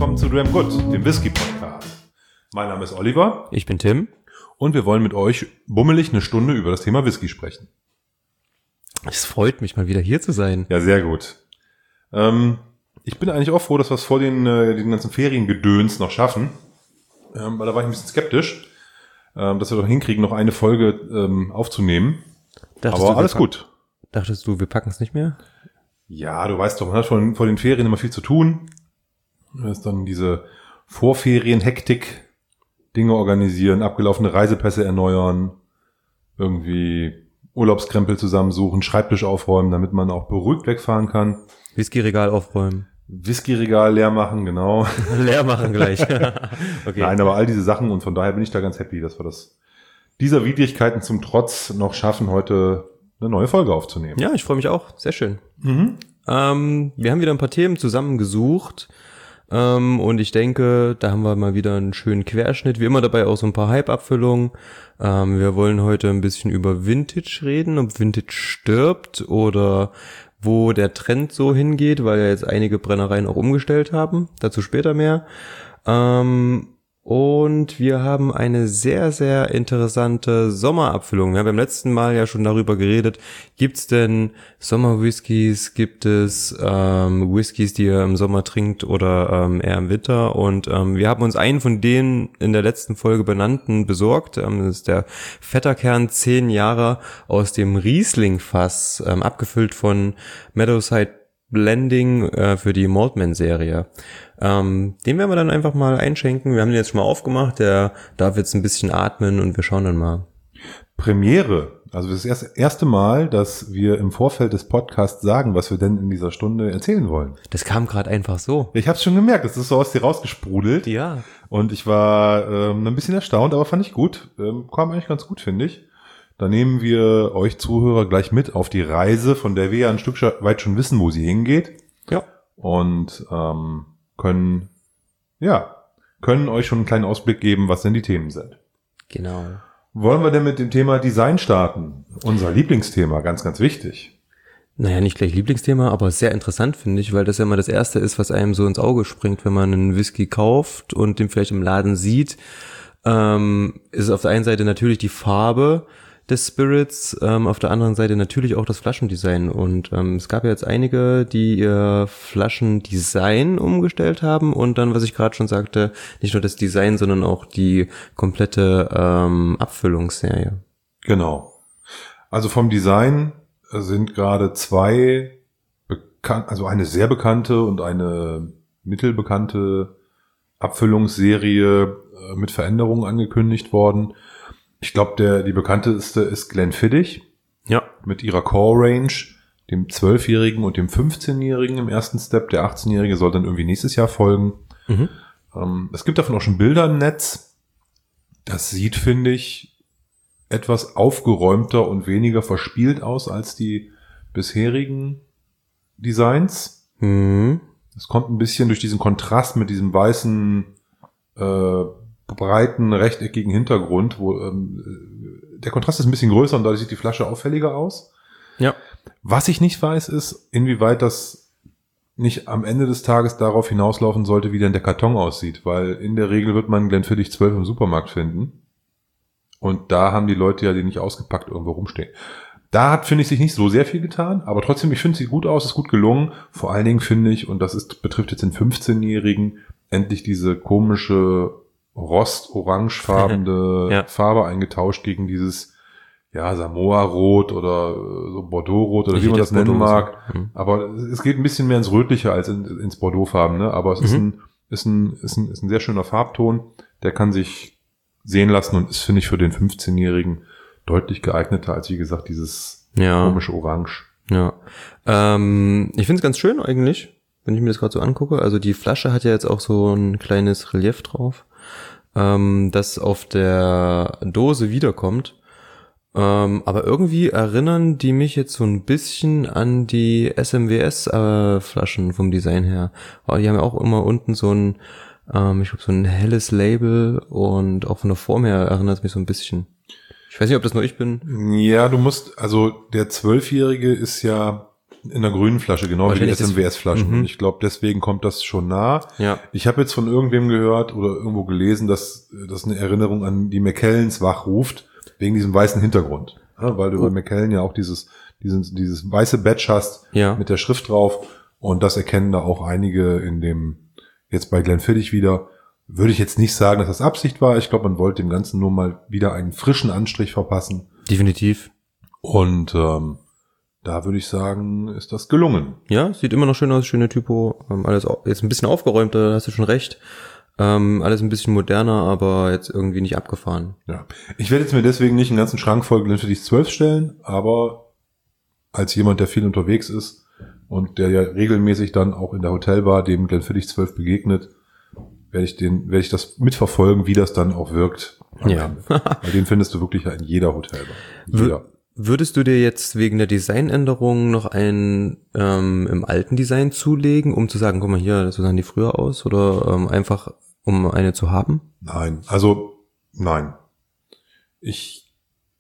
willkommen zu Dram Good, dem Whisky-Podcast. Mein Name ist Oliver. Ich bin Tim. Und wir wollen mit euch bummelig eine Stunde über das Thema Whisky sprechen. Es freut mich, mal wieder hier zu sein. Ja, sehr gut. Ich bin eigentlich auch froh, dass wir es vor den ganzen Feriengedöns noch schaffen. Weil da war ich ein bisschen skeptisch, dass wir doch hinkriegen, noch eine Folge aufzunehmen. Aber alles gut. Dachtest du, wir packen es nicht mehr? Ja, du weißt doch, man hat vor den Ferien immer viel zu tun. Das ist dann diese Vorferien-Hektik, Dinge organisieren, abgelaufene Reisepässe erneuern, irgendwie Urlaubskrempel zusammensuchen, Schreibtisch aufräumen, damit man auch beruhigt wegfahren kann. Whiskyregal aufräumen. Whiskyregal leer machen, genau. Leer machen gleich. Okay. Nein, aber all diese Sachen, und von daher bin ich da ganz happy, dass wir dieser Widrigkeiten zum Trotz noch schaffen, heute eine neue Folge aufzunehmen. Ja, ich freue mich auch. Sehr schön. Wir haben wieder ein paar Themen zusammengesucht. Und ich denke, da haben wir mal wieder einen schönen Querschnitt. Wie immer dabei auch so ein paar Hype-Abfüllungen. Wir wollen heute ein bisschen über Vintage reden, ob Vintage stirbt oder wo der Trend so hingeht, weil ja jetzt einige Brennereien auch umgestellt haben. Dazu später mehr. Und wir haben eine sehr, sehr interessante Sommerabfüllung. Wir haben beim letzten Mal ja schon darüber geredet. Gibt's denn Sommerwhiskys? Gibt es Whiskys, die ihr im Sommer trinkt oder eher im Winter? Und wir haben uns einen von denen in der letzten Folge benannten besorgt. Das ist der Vetterkern 10 Jahre aus dem Riesling-Fass, abgefüllt von Meadowside Blending für die Maltman-Serie. Den werden wir dann einfach mal einschenken. Wir haben den jetzt schon mal aufgemacht. Der darf jetzt ein bisschen atmen und wir schauen dann mal. Premiere. Also das ist das erste Mal, dass wir im Vorfeld des Podcasts sagen, was wir denn in dieser Stunde erzählen wollen. Das kam gerade einfach so. Ich habe es schon gemerkt. Das ist so aus dir rausgesprudelt. Ja. Und ich war ein bisschen erstaunt, aber fand ich gut. Kam eigentlich ganz gut, finde ich. Da nehmen wir euch Zuhörer gleich mit auf die Reise, von der wir ja ein Stück weit schon wissen, wo sie hingeht. Ja. Und können euch schon einen kleinen Ausblick geben, was denn die Themen sind. Genau. Wollen wir denn mit dem Thema Design starten? Unser Lieblingsthema, ganz, ganz wichtig. Naja, nicht gleich Lieblingsthema, aber sehr interessant, finde ich, weil das ja mal das Erste ist, was einem so ins Auge springt, wenn man einen Whisky kauft und den vielleicht im Laden sieht. Ist auf der einen Seite natürlich die Farbe des Spirits, auf der anderen Seite natürlich auch das Flaschendesign. Und es gab ja jetzt einige, die ihr Flaschendesign umgestellt haben und dann, was ich gerade schon sagte, nicht nur das Design, sondern auch die komplette Abfüllungsserie. Genau. Also vom Design sind gerade zwei also eine sehr bekannte und eine mittelbekannte Abfüllungsserie mit Veränderungen angekündigt worden. Ich glaube, die bekannteste ist Glenfiddich. Ja. Mit ihrer Core Range, dem 12-Jährigen und dem 15-Jährigen im ersten Step. Der 18-Jährige soll dann irgendwie nächstes Jahr folgen. Es gibt davon auch schon Bilder im Netz. Das sieht, finde ich, etwas aufgeräumter und weniger verspielt aus als die bisherigen Designs. Es kommt ein bisschen durch diesen Kontrast mit diesem weißen breiten, rechteckigen Hintergrund, wo der Kontrast ist ein bisschen größer und dadurch sieht die Flasche auffälliger aus. Ja. Was ich nicht weiß, ist, inwieweit das nicht am Ende des Tages darauf hinauslaufen sollte, wie denn der Karton aussieht, weil in der Regel wird man Glenfiddich 12 im Supermarkt finden und da haben die Leute ja die nicht ausgepackt irgendwo rumstehen. Da hat, finde ich, sich nicht so sehr viel getan, aber trotzdem, ich finde, es sieht gut aus, ist gut gelungen. Vor allen Dingen finde ich, und das betrifft jetzt den 15-Jährigen, endlich diese komische rost-orangefarbene Farbe eingetauscht gegen dieses Samoa-Rot oder so Bordeaux-Rot oder wie man das nennen mag. Aber es geht ein bisschen mehr ins Rötliche als ins Bordeaux-Farben, ne? Aber es ist ein sehr schöner Farbton, der kann sich sehen lassen und ist, finde ich, für den 15-Jährigen deutlich geeigneter als, wie gesagt, dieses komische Orange. Ja. Ich finde es ganz schön eigentlich, wenn ich mir das gerade so angucke. Also die Flasche hat ja jetzt auch so ein kleines Relief drauf, das auf der Dose wiederkommt. Aber irgendwie erinnern die mich jetzt so ein bisschen an die SMWS-Flaschen vom Design her. Aber die haben ja auch immer unten so ein, ich glaube, so ein helles Label und auch von der Form her erinnert es mich so ein bisschen. Ich weiß nicht, ob das nur ich bin. Ja, also der 12-Jährige ist ja In der grünen Flasche, genau wie die SMWS-Flaschen. Und ich glaube, deswegen kommt das schon nah. Ja. Ich habe jetzt von irgendwem gehört oder irgendwo gelesen, dass das eine Erinnerung an die Mackellens wachruft, wegen diesem weißen Hintergrund. Ja, weil du bei Macallan ja auch dieses weiße Badge hast mit der Schrift drauf. Und das erkennen da auch einige jetzt bei Glenfiddich wieder. Würde ich jetzt nicht sagen, dass das Absicht war. Ich glaube, man wollte dem Ganzen nur mal wieder einen frischen Anstrich verpassen. Definitiv. Und da würde ich sagen, ist das gelungen. Ja, sieht immer noch schön aus, schöne Typo. Alles jetzt ein bisschen aufgeräumter, da hast du schon recht. Alles ein bisschen moderner, aber jetzt irgendwie nicht abgefahren. Ja. Ich werde jetzt mir deswegen nicht einen ganzen Schrank voll Glenfiddich 12 stellen, aber als jemand, der viel unterwegs ist und der ja regelmäßig dann auch in der Hotelbar dem Glenfiddich 12 begegnet, werde ich das mitverfolgen, wie das dann auch wirkt. Ja. Weil den findest du wirklich in jeder Hotelbar. Jeder. Würdest du dir jetzt wegen der Designänderung noch einen im alten Design zulegen, um zu sagen, guck mal hier, so sahen die früher aus, oder einfach um eine zu haben? Nein. Ich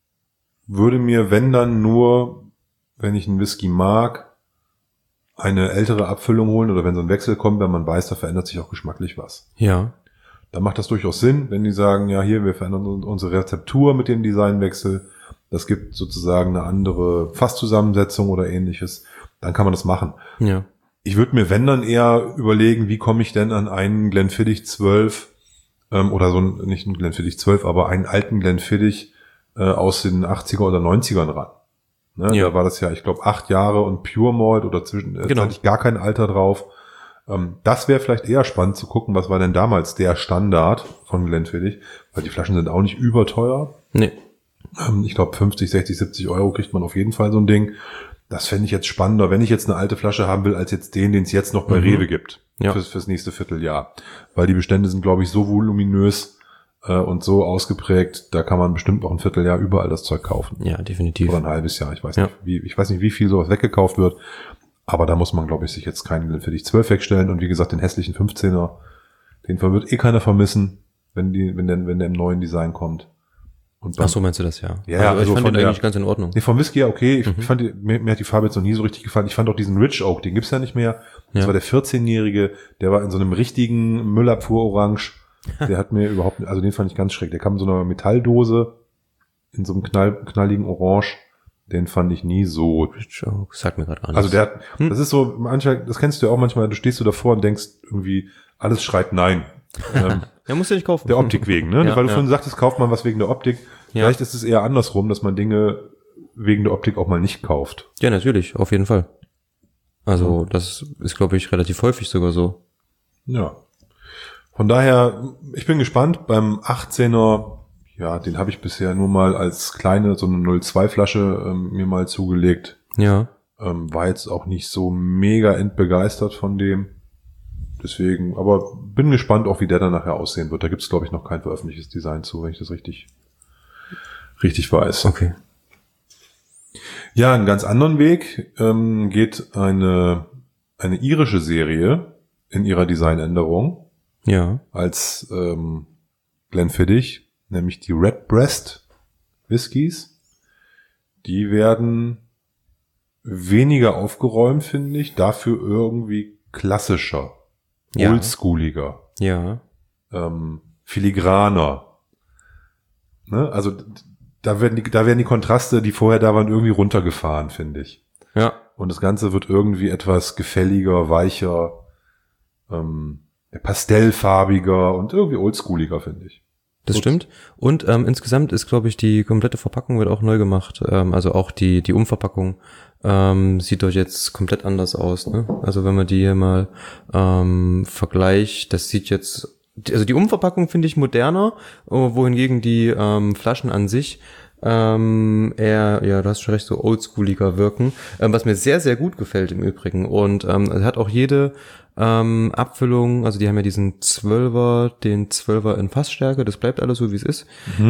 würde mir, wenn dann nur, wenn ich einen Whisky mag, eine ältere Abfüllung holen oder wenn so ein Wechsel kommt, wenn man weiß, da verändert sich auch geschmacklich was. Ja. Dann macht das durchaus Sinn, wenn die sagen, ja hier, wir verändern unsere Rezeptur mit dem Designwechsel. Das gibt sozusagen eine andere Fasszusammensetzung oder ähnliches. Dann kann man das machen. Ja. Ich würde mir, wenn dann eher überlegen, wie komme ich denn an einen Glenfiddich 12 oder so nicht einen Glenfiddich 12, aber einen alten Glenfiddich aus den 80er oder 90ern ran. Ne? Ja. Da war das ja, ich glaube, 8 Jahre und Pure Malt oder Genau. hatte ich gar kein Alter drauf. Das wäre vielleicht eher spannend zu gucken, was war denn damals der Standard von Glenfiddich, weil die Flaschen sind auch nicht überteuer. Nee. Ich glaube 50, 60, 70 Euro kriegt man auf jeden Fall so ein Ding. Das fände ich jetzt spannender, wenn ich jetzt eine alte Flasche haben will, als jetzt den es jetzt noch bei Rewe gibt. Ja. Fürs nächste Vierteljahr. Weil die Bestände sind, glaube ich, so voluminös und so ausgeprägt, da kann man bestimmt noch ein Vierteljahr überall das Zeug kaufen. Ja, definitiv. Oder ein halbes Jahr. Ich weiß nicht, wie viel sowas weggekauft wird. Aber da muss man, glaube ich, sich jetzt keinen Glenfiddich 12 wegstellen. Und wie gesagt, den hässlichen 15er, den wird keiner vermissen, wenn der im neuen Design kommt. Und Ach so, meinst du das, ja? Ja, also ich fand den eigentlich ganz in Ordnung. Nee, vom Whisky ja okay. Ich fand mir hat die Farbe jetzt noch nie so richtig gefallen. Ich fand auch diesen Rich Oak, den gibt's ja nicht mehr. Das war der 14-Jährige, der war in so einem richtigen Müllabfuhr-Orange. Der hat mir überhaupt nicht, also den fand ich ganz schräg. Der kam in so einer Metalldose, in so einem knalligen Orange. Den fand ich nie so. Rich Oak, sagt mir gerade gar Also nichts. der hat, das ist so, manchmal, das kennst du ja auch manchmal, du stehst du davor und denkst irgendwie, alles schreit nein. Ja, musst du nicht kaufen. Der Optik wegen, ne? Ja, Weil du vorhin sagtest, kauft man was wegen der Optik. Ja. Vielleicht ist es eher andersrum, dass man Dinge wegen der Optik auch mal nicht kauft. Ja, natürlich, auf jeden Fall. Also, das ist, glaube ich, relativ häufig sogar so. Ja. Von daher, ich bin gespannt. Beim 18er, ja, den habe ich bisher nur mal als kleine, so eine 0,2 Flasche mir mal zugelegt. Ja. War jetzt auch nicht so mega entbegeistert von dem. Deswegen, aber bin gespannt auch, wie der dann nachher aussehen wird. Da gibt es, glaube ich, noch kein veröffentlichtes Design zu, wenn ich das richtig weiß. Okay. Ja, einen ganz anderen Weg geht eine irische Serie in ihrer Designänderung Ja. als Glenfiddich, nämlich die Redbreast Whiskys. Die werden weniger aufgeräumt, finde ich, dafür irgendwie klassischer, oldschooliger, filigraner. Ne? Also da werden die Kontraste, die vorher da waren, irgendwie runtergefahren, finde ich. Ja. Und das Ganze wird irgendwie etwas gefälliger, weicher, pastellfarbiger und irgendwie oldschooliger, finde ich. Das stimmt. Und insgesamt ist, glaube ich, die komplette Verpackung wird auch neu gemacht. Also auch die Umverpackung sieht doch jetzt komplett anders aus. Ne? Also wenn man die hier mal vergleicht, das sieht jetzt, also die Umverpackung finde ich moderner, wohingegen die Flaschen an sich eher, ja, du hast schon recht, so oldschooliger wirken, was mir sehr, sehr gut gefällt im Übrigen. Und es hat auch jede Abfüllung, also die haben ja den 12er in Fassstärke, das bleibt alles so, wie es ist.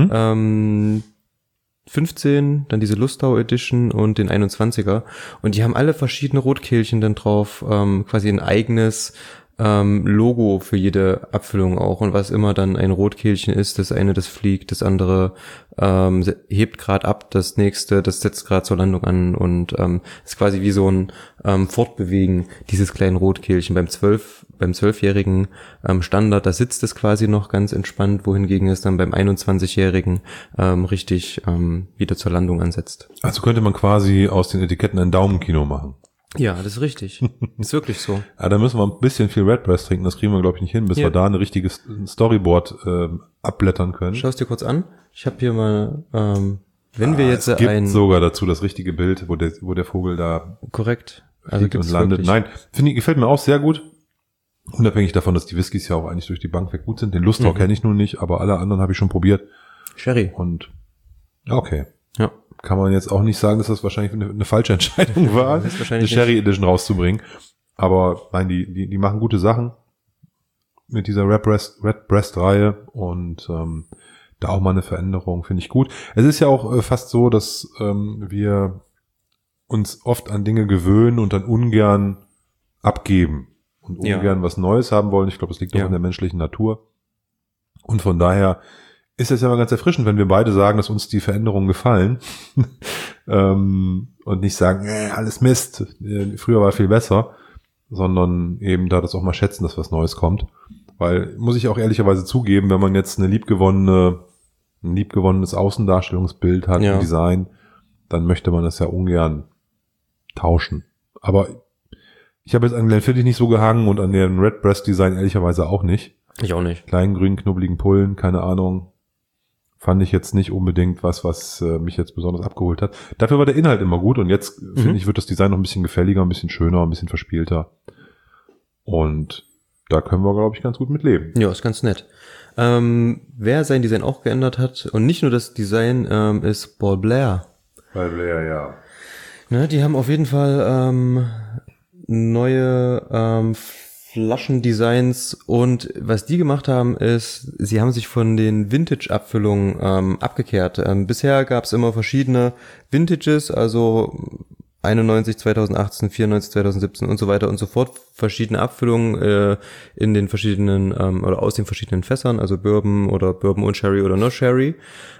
15, dann diese Lustau Edition und den 21er. Und die haben alle verschiedene Rotkehlchen dann drauf, quasi ein eigenes Logo für jede Abfüllung auch und was immer dann ein Rotkehlchen ist, das eine, das fliegt, das andere hebt gerade ab, das nächste, das setzt gerade zur Landung an und ist quasi wie so ein Fortbewegen dieses kleinen Rotkehlchen. Beim 12-jährigen Standard, da sitzt es quasi noch ganz entspannt, wohingegen es dann beim 21-jährigen richtig wieder zur Landung ansetzt. Also könnte man quasi aus den Etiketten ein Daumenkino machen. Ja, das ist richtig. Ist wirklich so. Ja, da müssen wir ein bisschen viel Redbreast trinken, das kriegen wir, glaube ich, nicht hin, bis wir da eine richtige Storyboard abblättern können. Schau es dir kurz an. Ich habe hier mal, wenn wir jetzt es gibt sogar dazu das richtige Bild, wo der Vogel da korrekt fliegt und landet. Wirklich? Nein, gefällt mir auch sehr gut. Unabhängig davon, dass die Whiskys ja auch eigentlich durch die Bank weg gut sind. Den Lustau kenne ich nun nicht, aber alle anderen habe ich schon probiert. Sherry. Und okay. Ja. Kann man jetzt auch nicht sagen, dass das wahrscheinlich eine falsche Entscheidung war, eine Sherry Edition rauszubringen. Aber nein, die machen gute Sachen mit dieser Redbreast-Reihe und da auch mal eine Veränderung, finde ich gut. Es ist ja auch fast so, dass wir uns oft an Dinge gewöhnen und dann ungern abgeben und ungern was Neues haben wollen. Ich glaube, das liegt auch in der menschlichen Natur. Und von daher ist es ja mal ganz erfrischend, wenn wir beide sagen, dass uns die Veränderungen gefallen und nicht sagen, alles Mist, früher war viel besser, sondern eben da das auch mal schätzen, dass was Neues kommt. Weil, muss ich auch ehrlicherweise zugeben, wenn man jetzt ein liebgewonnenes Außendarstellungsbild hat, ein Design, dann möchte man das ja ungern tauschen. Aber ich habe jetzt an Glenfiddich nicht so gehangen und an dem Redbreast-Design ehrlicherweise auch nicht. Ich auch nicht. Kleinen, grünen, knubbeligen Pullen, keine Ahnung. Fand ich jetzt nicht unbedingt was mich jetzt besonders abgeholt hat. Dafür war der Inhalt immer gut und jetzt, finde ich, wird das Design noch ein bisschen gefälliger, ein bisschen schöner, ein bisschen verspielter. Und da können wir, glaube ich, ganz gut mit leben. Ja, ist ganz nett. Wer sein Design auch geändert hat, und nicht nur das Design, ist Paul Blair. Paul Blair, ja. Ne, die haben auf jeden Fall neue Flaschendesigns und was die gemacht haben ist, sie haben sich von den Vintage-Abfüllungen abgekehrt. Bisher gab es immer verschiedene Vintages, also 91, 2018, 94, 2017 und so weiter und so fort, verschiedene Abfüllungen in den verschiedenen oder aus den verschiedenen Fässern, also Bourbon oder Bourbon und Sherry oder No Sherry.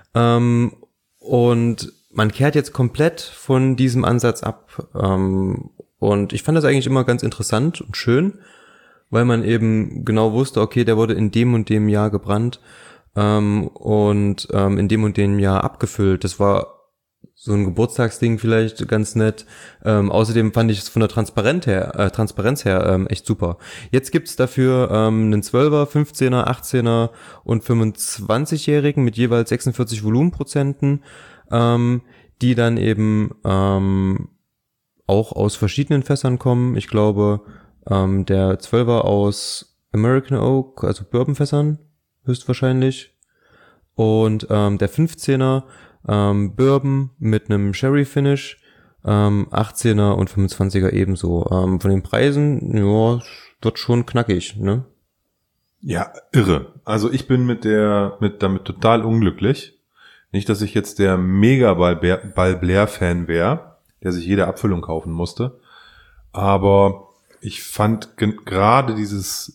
Und man kehrt jetzt komplett von diesem Ansatz ab. Und ich fand das eigentlich immer ganz interessant und schön, weil man eben genau wusste, okay, der wurde in dem und dem Jahr gebrannt und in dem und dem Jahr abgefüllt. Das war so ein Geburtstagsding vielleicht ganz nett. Außerdem fand ich es von der Transparenz her echt super. Jetzt gibt's dafür einen 12er, 15er, 18er und 25-Jährigen mit jeweils 46 Volumenprozenten, die dann eben auch aus verschiedenen Fässern kommen. Ich glaube, der 12er aus American Oak, also Bourbonfässern, höchstwahrscheinlich. Und der 15er Bourbon mit einem Sherry Finish, 18er und 25er ebenso. Von den Preisen, ja, wird schon knackig, ne? Ja, irre. Also ich bin damit total unglücklich. Nicht, dass ich jetzt der Mega-Ball Blair-Fan wäre, der sich jede Abfüllung kaufen musste. Aber ich fand gerade dieses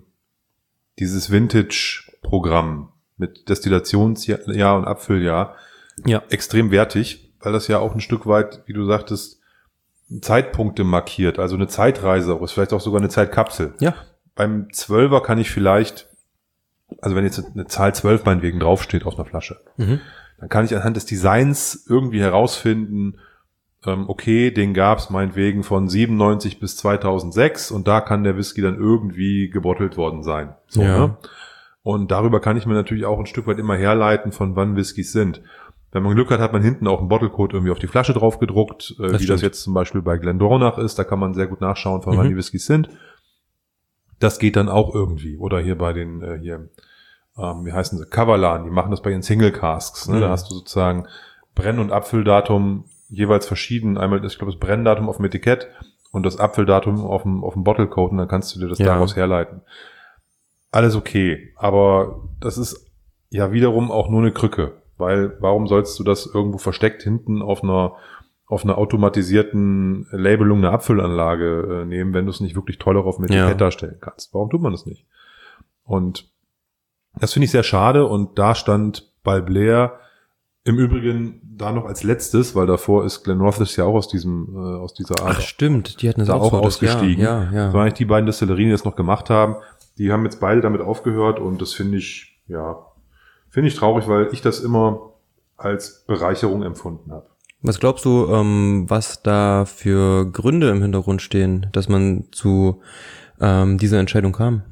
Vintage-Programm mit Destillationsjahr und Abfülljahr extrem wertig, weil das ja auch ein Stück weit, wie du sagtest, Zeitpunkte markiert, also eine Zeitreise, ist vielleicht auch sogar eine Zeitkapsel. Ja. Beim 12er kann ich vielleicht, also wenn jetzt eine Zahl 12 meinetwegen draufsteht auf einer Flasche, dann kann ich anhand des Designs irgendwie herausfinden, okay, den gab's meinetwegen von 97 bis 2006 und da kann der Whisky dann irgendwie gebottelt worden sein. So, ne? Und darüber kann ich mir natürlich auch ein Stück weit immer herleiten, von wann Whiskys sind. Wenn man Glück hat, hat man hinten auch einen Bottlecode irgendwie auf die Flasche drauf gedruckt, wie das jetzt zum Beispiel bei Glendronach ist. Da kann man sehr gut nachschauen, von wann die Whiskys sind. Das geht dann auch irgendwie. Oder hier bei den, wie heißen sie, Kavalan, die machen das bei ihren Single Casks. Ne? Da hast du sozusagen Brenn- und Abfülldatum jeweils verschieden. Einmal ist, ich glaube, das Brenndatum auf dem Etikett und das Abfülldatum auf dem Bottlecode und dann kannst du dir das daraus herleiten. Alles okay, aber das ist ja wiederum auch nur eine Krücke, weil warum sollst du das irgendwo versteckt hinten auf einer auf einer automatisierten Labelung eine Abfüllanlage nehmen, wenn du es nicht wirklich toll auf dem Etikett darstellen kannst. Warum tut man das nicht? Und das finde ich sehr schade und da stand Balblair im Übrigen da noch als letztes, weil davor ist Glenrothes ja auch aus dieser Art. Ach stimmt, die hatten das auch ausgestiegen. Ja. Das waren eigentlich die beiden Destillerien, die das noch gemacht haben. Die haben jetzt beide damit aufgehört und das finde ich traurig, weil ich das immer als Bereicherung empfunden habe. Was glaubst du, was da für Gründe im Hintergrund stehen, dass man zu dieser Entscheidung kam?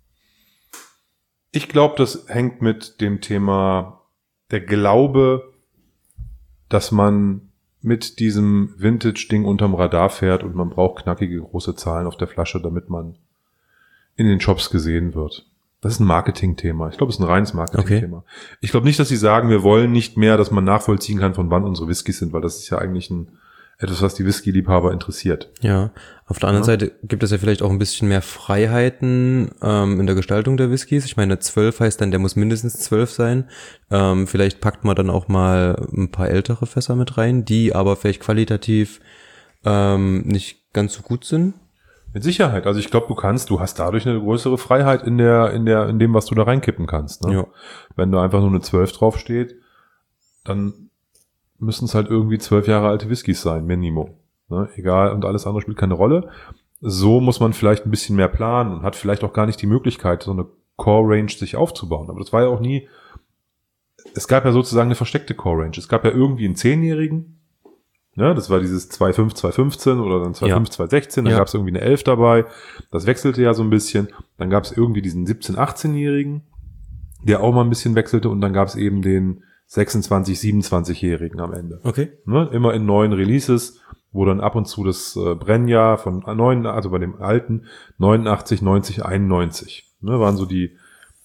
Ich glaube, das hängt mit dem Thema der Glaube, dass man mit diesem Vintage-Ding unterm Radar fährt und man braucht knackige große Zahlen auf der Flasche, damit man in den Shops gesehen wird. Das ist ein Marketing-Thema. Ich glaube, es ist ein reines Marketing-Thema. Okay. Ich glaube nicht, dass sie sagen, wir wollen nicht mehr, dass man nachvollziehen kann, von wann unsere Whiskys sind, weil das ist ja eigentlich etwas, was die Whisky-Liebhaber interessiert. Ja, auf der anderen Seite gibt es ja vielleicht auch ein bisschen mehr Freiheiten in der Gestaltung der Whiskys. Ich meine, 12 heißt dann, der muss mindestens 12 sein. Vielleicht packt man dann auch mal ein paar ältere Fässer mit rein, die aber vielleicht qualitativ nicht ganz so gut sind. Mit Sicherheit. Also ich glaube, du hast dadurch eine größere Freiheit in dem, was du da reinkippen kannst. Ne? Ja. Wenn da einfach nur eine 12 draufsteht, dann müssen es halt irgendwie 12 Jahre alte Whiskys sein, Minimum. Ne? Egal, und alles andere spielt keine Rolle. So muss man vielleicht ein bisschen mehr planen und hat vielleicht auch gar nicht die Möglichkeit, so eine Core-Range sich aufzubauen. Aber das war ja auch nie, es gab ja sozusagen eine versteckte Core-Range. Es gab ja irgendwie einen 10-Jährigen, ne? Das war dieses 2.5, 2.15 oder dann 2.5, 2.16, dann gab es irgendwie eine 11 dabei. Das wechselte ja so ein bisschen. Dann gab es irgendwie diesen 17-, 18-Jährigen, der auch mal ein bisschen wechselte und dann gab es eben den 26-, 27-Jährigen am Ende. Okay. Ne? Immer in neuen Releases, wo dann ab und zu das Brennjahr von 9, also bei dem alten 89, 90, 91, ne, waren so die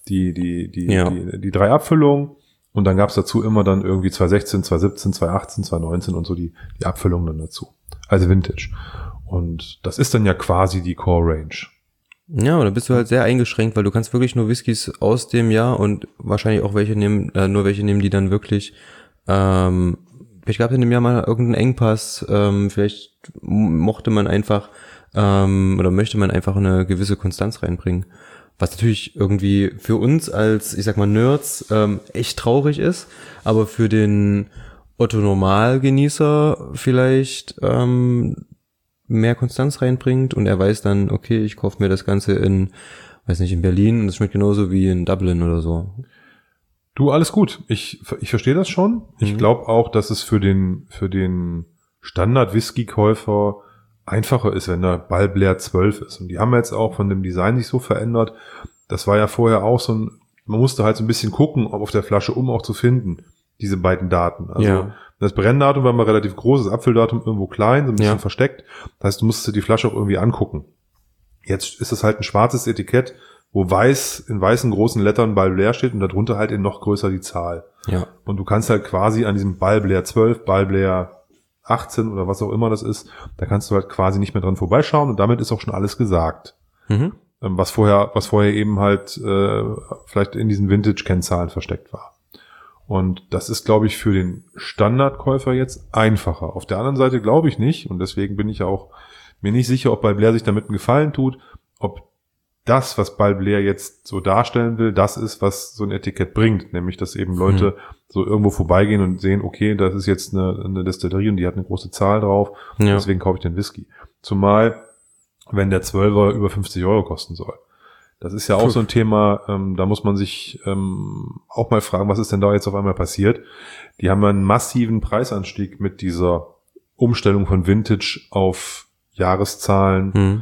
drei Abfüllungen und dann gab's dazu immer dann irgendwie 2016, 2017, 2018, 2019 und so die Abfüllungen dann dazu. Also Vintage. Und das ist dann ja quasi die Core Range. Ja, und da bist du halt sehr eingeschränkt, weil du kannst wirklich nur Whiskys aus dem Jahr und wahrscheinlich auch welche nehmen, die dann wirklich, vielleicht gab es in dem Jahr mal irgendeinen Engpass, vielleicht mochte man einfach, oder möchte man einfach eine gewisse Konstanz reinbringen. Was natürlich irgendwie für uns als, ich sag mal, Nerds, echt traurig ist, aber für den Otto-Normal-Genießer vielleicht, mehr Konstanz reinbringt und er weiß dann, okay, ich kaufe mir das Ganze in Berlin und es schmeckt genauso wie in Dublin oder so. Du, alles gut. Ich verstehe das schon. Ich glaube auch, dass es für den Standard-Whisky-Käufer einfacher ist, wenn da Balblair 12 ist. Und die haben jetzt auch von dem Design sich so verändert. Das war ja vorher auch man musste halt so ein bisschen gucken, ob auf der Flasche, um auch zu finden, diese beiden Daten. Also das Brenndatum war mal relativ groß, das Abfülldatum irgendwo klein, so ein bisschen versteckt. Das heißt, du musstest dir die Flasche auch irgendwie angucken. Jetzt ist es halt ein schwarzes Etikett, wo in weißen großen Lettern Balblair steht und darunter halt in noch größer die Zahl. Ja. Und du kannst halt quasi an diesem Balblair 12, Balblair 18 oder was auch immer das ist, da kannst du halt quasi nicht mehr dran vorbeischauen und damit ist auch schon alles gesagt. Mhm. Was vorher eben halt vielleicht in diesen Vintage-Kennzahlen versteckt war. Und das ist, glaube ich, für den Standardkäufer jetzt einfacher. Auf der anderen Seite glaube ich nicht und deswegen bin ich auch mir nicht sicher, ob Balblair sich damit einen Gefallen tut, ob das, was Balblair jetzt so darstellen will, das ist, was so ein Etikett bringt, nämlich, dass eben Leute so irgendwo vorbeigehen und sehen, okay, das ist jetzt eine Destillerie und die hat eine große Zahl drauf, deswegen kaufe ich den Whisky. Zumal, wenn der 12er über 50 € kosten soll. Das ist ja auch so ein Thema, da muss man sich auch mal fragen, was ist denn da jetzt auf einmal passiert? Die haben einen massiven Preisanstieg mit dieser Umstellung von Vintage auf Jahreszahlen,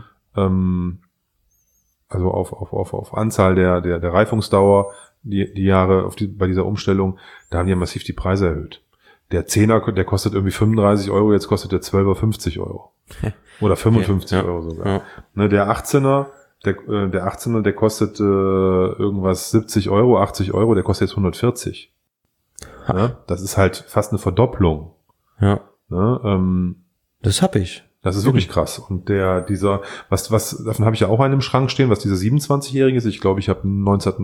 also auf Anzahl der Reifungsdauer, die Jahre bei dieser Umstellung, da haben die ja massiv die Preise erhöht. Der 10er, der kostet irgendwie 35 €, jetzt kostet der 12er 50 €. Oder 55 € sogar. Ja. Ne, der 18er, der kostet irgendwas 70 €, 80 €, der kostet jetzt 140. Ne? Das ist halt fast eine Verdopplung. Ja. Ne? Das hab ich. Das ist wirklich krass. Und davon habe ich ja auch einen im Schrank stehen, was dieser 27-Jährige ist. Ich glaube, ich habe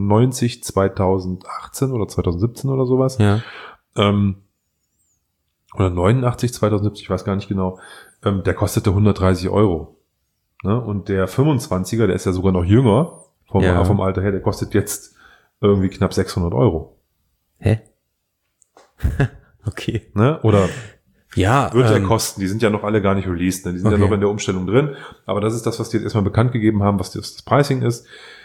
1990, 2018 oder 2017 oder sowas. Ja. oder 89 2070, ich weiß gar nicht genau, der kostete 130 Euro. Ne? Und der 25er, der ist ja sogar noch jünger vom Alter her, der kostet jetzt irgendwie knapp 600 Euro. Hä? Okay. Ne? Oder ja, wird er kosten, die sind ja noch alle gar nicht released, ne? Die sind ja noch in der Umstellung drin, aber das ist das, was die jetzt erstmal bekannt gegeben haben, was das Pricing ist.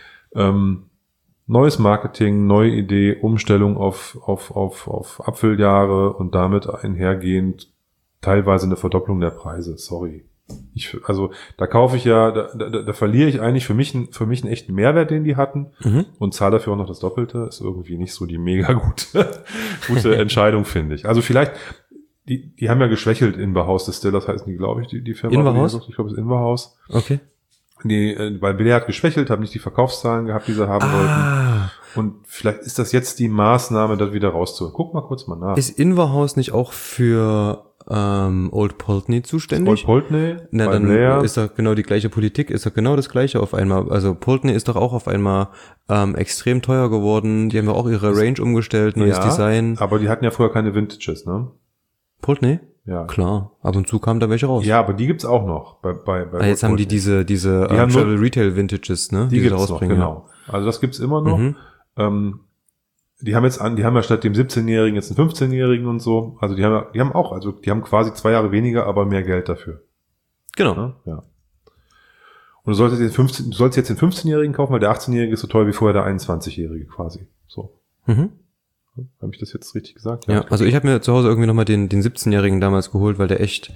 Neues Marketing, neue Idee, Umstellung auf Apfeljahre und damit einhergehend teilweise eine Verdopplung der Preise. Sorry. Also da kaufe ich ja, da verliere ich eigentlich für mich einen echten Mehrwert, den die hatten, und zahle dafür auch noch das Doppelte. Ist irgendwie nicht so die mega gute Entscheidung, finde ich. Also vielleicht, die haben ja geschwächelt Inverhaus Distillers, heißen die, glaube ich, die Firma. Inverhaus? Ich glaube, das ist Inverhaus. Okay. Weil Belair hat geschwächelt, haben nicht die Verkaufszahlen gehabt, die sie haben wollten. Und vielleicht ist das jetzt die Maßnahme, das wieder rauszuholen. Guck mal kurz mal nach. Ist Inverhaus nicht auch für Old Pulteney zuständig? Old Pulteney? Na, dann Belair. ist doch genau die gleiche Politik, ist doch genau das gleiche auf einmal. Also Pulteney ist doch auch auf einmal extrem teuer geworden. Die haben ja auch ihre Range umgestellt, neues Design. Aber die hatten ja früher keine Vintages, ne? Pulteney? Ja. Klar, ab und zu kamen da welche raus. Ja, aber die gibt's auch noch. Jetzt haben die diese Travel Retail Vintages, ne? Die sie gibt's rausbringen. noch, genau. Also das gibt's immer noch. Die haben ja statt dem 17-Jährigen jetzt einen 15-Jährigen und so. Also die haben quasi 2 Jahre weniger, aber mehr Geld dafür. Genau. Ne? Ja. Und du sollst jetzt den 15-Jährigen kaufen, weil der 18-Jährige ist so teuer wie vorher der 21-Jährige quasi. So. Habe ich das jetzt richtig gesagt? Ja, also ich habe mir zu Hause irgendwie nochmal den 17-Jährigen damals geholt, weil der echt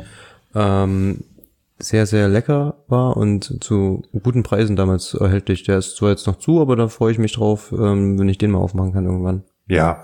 sehr, sehr lecker war und zu guten Preisen damals erhältlich. Der ist zwar jetzt noch zu, aber da freue ich mich drauf, wenn ich den mal aufmachen kann irgendwann. Ja.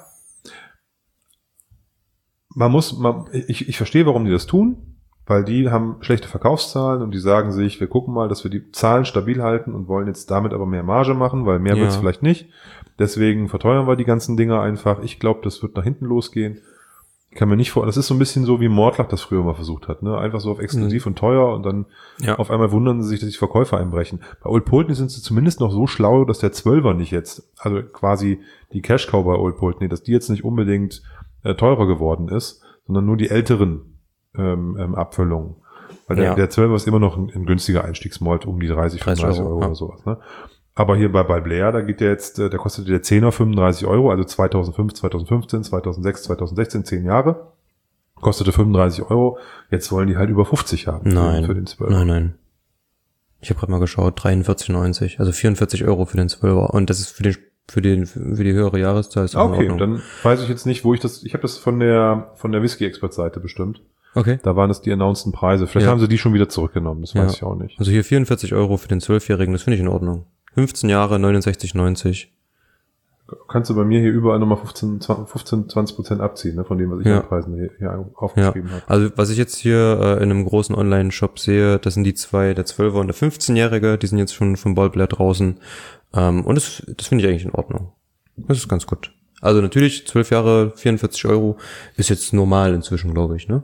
Ich verstehe, warum die das tun, weil die haben schlechte Verkaufszahlen und die sagen sich, wir gucken mal, dass wir die Zahlen stabil halten und wollen jetzt damit aber mehr Marge machen, weil mehr wird's vielleicht nicht. Deswegen verteuern wir die ganzen Dinger einfach. Ich glaube, das wird nach hinten losgehen. Ich kann mir nicht das ist so ein bisschen so, wie Mordlach das früher mal versucht hat, ne? Einfach so auf exklusiv und teuer und dann auf einmal wundern sie sich, dass die Verkäufer einbrechen. Bei Old Pulteney sind sie zumindest noch so schlau, dass der 12er nicht jetzt, also quasi die Cash Cow bei Old Pulteney, dass die jetzt nicht unbedingt teurer geworden ist, sondern nur die älteren Abfüllungen. Weil der 12er ist immer noch ein günstiger Einstiegsmalt, um die 35 Euro oder sowas, ne? Aber hier bei Belair, da kostet der 10er 35 Euro, also 2005, 2015, 2006, 2016, 10 Jahre. Kostete 35 Euro. Jetzt wollen die halt über 50 haben. Nein. Für den 12er. Nein. Ich habe gerade mal geschaut, 43,90, also 44 Euro für den 12er. Und das ist für die höhere Jahreszahl ist auch in Ordnung. Dann weiß ich jetzt nicht, ich habe das von der Whisky-Expert-Seite bestimmt. Okay. Da waren das die announceden Preise. Vielleicht haben sie die schon wieder zurückgenommen, das weiß ich auch nicht. Also hier 44 Euro für den 12-Jährigen, das finde ich in Ordnung. 15 Jahre, 69,90. Kannst du bei mir hier überall nochmal 15-20% abziehen, ne, von dem, was ich an Preisen hier aufgeschrieben habe. Also was ich jetzt hier in einem großen Online-Shop sehe, das sind die zwei, der 12er und der 15-Jährige, die sind jetzt schon vom Ballblair draußen. Und das finde ich eigentlich in Ordnung. Das ist ganz gut. Also natürlich, 12 Jahre, 44 Euro ist jetzt normal inzwischen, glaube ich, ne?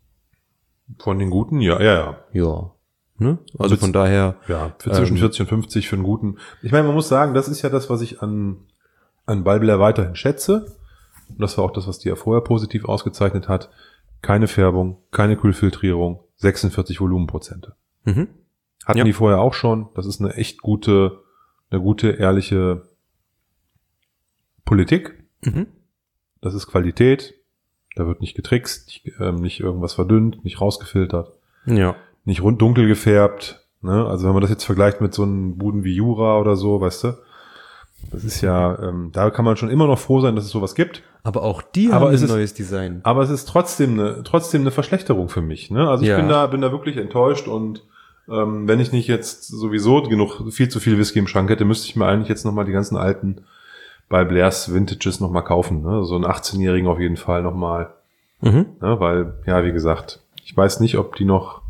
Von den guten? Ja. Ja. Ne? Also von daher. Ja, für zwischen 40 und 50 für einen guten. Ich meine, man muss sagen, das ist ja das, was ich an Ballblair weiterhin schätze. Und das war auch das, was die ja vorher positiv ausgezeichnet hat. Keine Färbung, keine Kühlfiltrierung, 46 Volumenprozente. Hatten die vorher auch schon. Das ist eine echt gute, ehrliche Politik. Das ist Qualität. Da wird nicht getrickst, nicht irgendwas verdünnt, nicht rausgefiltert. Ja. Nicht dunkel gefärbt, ne? Also wenn man das jetzt vergleicht mit so einem Buden wie Jura oder so, weißt du, das ist ja, da kann man schon immer noch froh sein, dass es sowas gibt. Aber auch die haben ein neues Design. Aber es ist trotzdem eine Verschlechterung für mich, ne? Also ich bin da wirklich enttäuscht und wenn ich nicht jetzt sowieso viel zu viel Whisky im Schrank hätte, müsste ich mir eigentlich jetzt nochmal die ganzen alten bei Blairs Vintages nochmal kaufen, ne? So einen 18-Jährigen auf jeden Fall nochmal. Ne? Weil, ja, wie gesagt, ich weiß nicht, ob die noch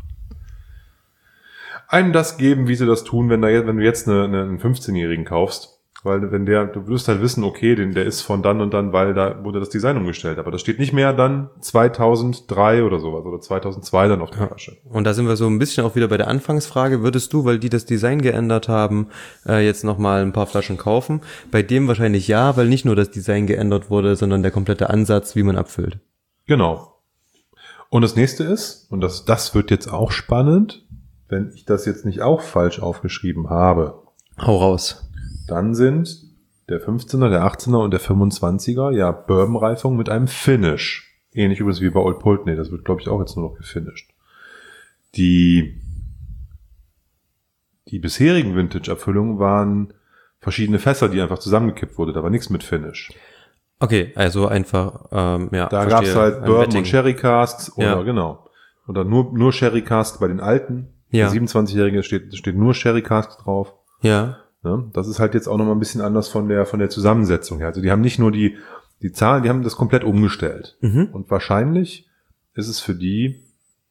einem das geben, wie sie das tun, wenn du jetzt einen 15-Jährigen kaufst. Weil du wirst halt wissen, okay, der ist von dann und dann, weil da wurde das Design umgestellt. Aber das steht nicht mehr dann 2003 oder sowas oder 2002 dann auf der Flasche. Und da sind wir so ein bisschen auch wieder bei der Anfangsfrage. Würdest du, weil die das Design geändert haben, jetzt nochmal ein paar Flaschen kaufen? Bei dem wahrscheinlich ja, weil nicht nur das Design geändert wurde, sondern der komplette Ansatz, wie man abfüllt. Genau. Und das nächste ist, und das wird jetzt auch spannend, wenn ich das jetzt nicht auch falsch aufgeschrieben habe. Hau raus. Dann sind der 15er, der 18er und der 25er ja Bourbon-Reifung mit einem Finish. Ähnlich übrigens wie bei Old Pulteney. Das wird, glaube ich, auch jetzt nur noch gefinisht. Die bisherigen Vintage-Abfüllungen waren verschiedene Fässer, die einfach zusammengekippt wurde. Da war nichts mit Finish. Okay, also einfach, ja. Da gab es halt Bourbon und Sherry Casks oder genau. Oder nur Sherry Cask bei den alten. Ja. Der 27-Jährige steht nur Sherry Cask drauf. Ja. Ja. Das ist halt jetzt auch nochmal ein bisschen anders von der Zusammensetzung her. Also die haben nicht nur die Zahlen, die haben das komplett umgestellt. Mhm. Und wahrscheinlich ist es für die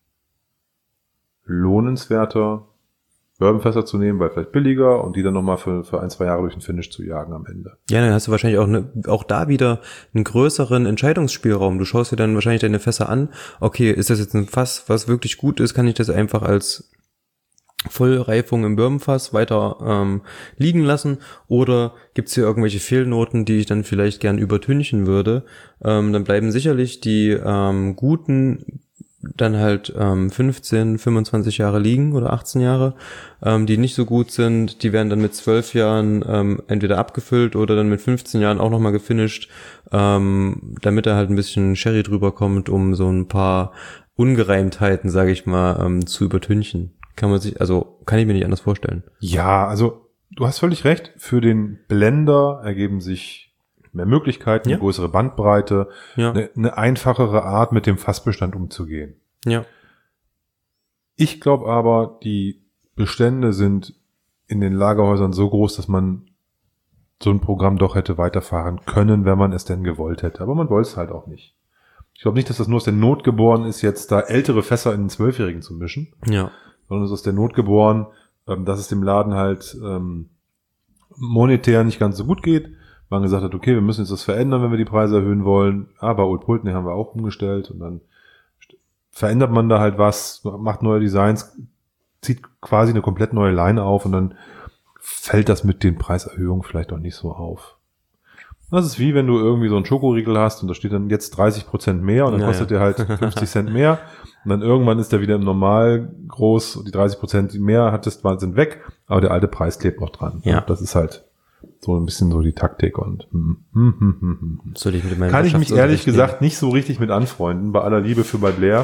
lohnenswerter, Bourbonfässer zu nehmen, weil vielleicht billiger und die dann nochmal für 1-2 Jahre durch den Finish zu jagen am Ende. Ja, dann hast du wahrscheinlich auch da wieder einen größeren Entscheidungsspielraum. Du schaust dir dann wahrscheinlich deine Fässer an. Okay, ist das jetzt ein Fass, was wirklich gut ist? Kann ich das einfach als Vollreifung im Bourbonfass weiter liegen lassen? Oder gibt's hier irgendwelche Fehlnoten, die ich dann vielleicht gern übertünchen würde? Dann bleiben sicherlich die guten dann halt 15, 25 Jahre liegen oder 18 Jahre, die nicht so gut sind, die werden dann mit 12 Jahren entweder abgefüllt oder dann mit 15 Jahren auch nochmal gefinisht, damit da halt ein bisschen Sherry drüber kommt, um so ein paar Ungereimtheiten, sage ich mal, zu übertünchen. Kann ich mir nicht anders vorstellen. Ja, also du hast völlig recht, für den Blender ergeben sich mehr Möglichkeiten, eine größere Bandbreite, eine einfachere Art, mit dem Fassbestand umzugehen. Ja. Ich glaube aber, die Bestände sind in den Lagerhäusern so groß, dass man so ein Programm doch hätte weiterfahren können, wenn man es denn gewollt hätte. Aber man wollte es halt auch nicht. Ich glaube nicht, dass das nur aus der Not geboren ist, jetzt da ältere Fässer in den 12-Jährigen zu mischen. Ja. Sondern es ist aus der Not geboren, dass es dem Laden halt monetär nicht ganz so gut geht. Man gesagt hat, okay, wir müssen jetzt das verändern, wenn wir die Preise erhöhen wollen. Aber Old Pulteney haben wir auch umgestellt und dann verändert man da halt was, macht neue Designs, zieht quasi eine komplett neue Line auf und dann fällt das mit den Preiserhöhungen vielleicht auch nicht so auf. Das ist wie wenn du irgendwie so einen Schokoriegel hast und da steht dann jetzt 30% mehr und dann kostet der halt 50 Cent mehr und dann irgendwann ist der wieder im Normal groß und die 30%, die mehr hattest, sind weg, aber der alte Preis klebt noch dran. Ja. Und das ist halt so ein bisschen so die Taktik und Soll ich mit meinem kann ich mich ehrlich gesagt nicht so richtig mit anfreunden. Bei aller Liebe für bei Blair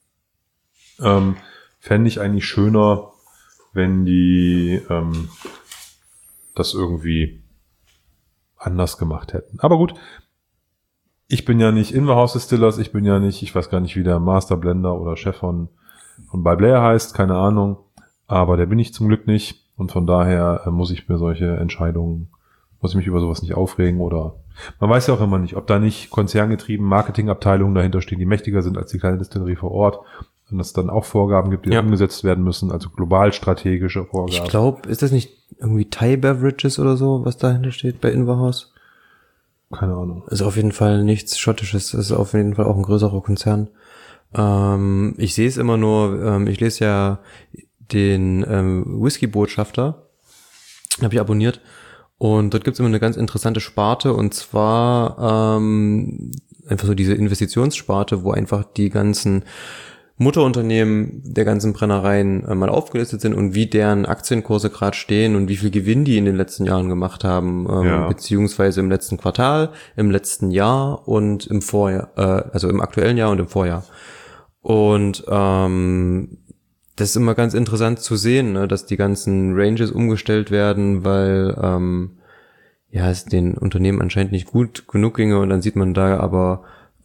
fände ich eigentlich schöner, wenn die das irgendwie anders gemacht hätten. Aber gut, ich bin ja nicht Inverhouse Distillers, ich weiß gar nicht, wie der Master Blender oder Chef von bei Blair heißt, keine Ahnung, aber der bin ich zum Glück nicht und von daher muss ich mir solche Entscheidungen, muss ich mich über sowas nicht aufregen oder man weiß ja auch immer nicht, ob da nicht konzerngetrieben Marketingabteilungen dahinter stehen, die mächtiger sind als die kleine Distillerie vor Ort und es dann auch Vorgaben gibt, die umgesetzt werden müssen, also global strategische Vorgaben. Ich glaube, ist das nicht irgendwie Thai Beverages oder so, was dahinter steht bei Inverhouse? Keine Ahnung. Ist auf jeden Fall nichts Schottisches, ist auf jeden Fall auch ein größerer Konzern. Ich sehe es immer nur, ich lese ja den Whisky-Botschafter, habe ich abonniert und dort gibt's immer eine ganz interessante Sparte und zwar einfach so diese Investitionssparte, wo einfach die ganzen Mutterunternehmen der ganzen Brennereien mal aufgelistet sind und wie deren Aktienkurse gerade stehen und wie viel Gewinn die in den letzten Jahren gemacht haben, beziehungsweise im letzten Quartal, im letzten Jahr und im Vorjahr, also im aktuellen Jahr und im Vorjahr. Und das ist immer ganz interessant zu sehen, ne, dass die ganzen Ranges umgestellt werden, weil es den Unternehmen anscheinend nicht gut genug ginge und dann sieht man da aber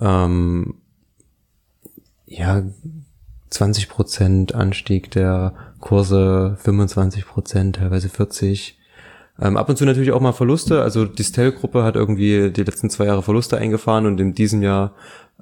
20% Anstieg der Kurse, 25%, teilweise 40%. Ab und zu natürlich auch mal Verluste. Also die Distell-Gruppe hat irgendwie die letzten 2 Jahre Verluste eingefahren und in diesem Jahr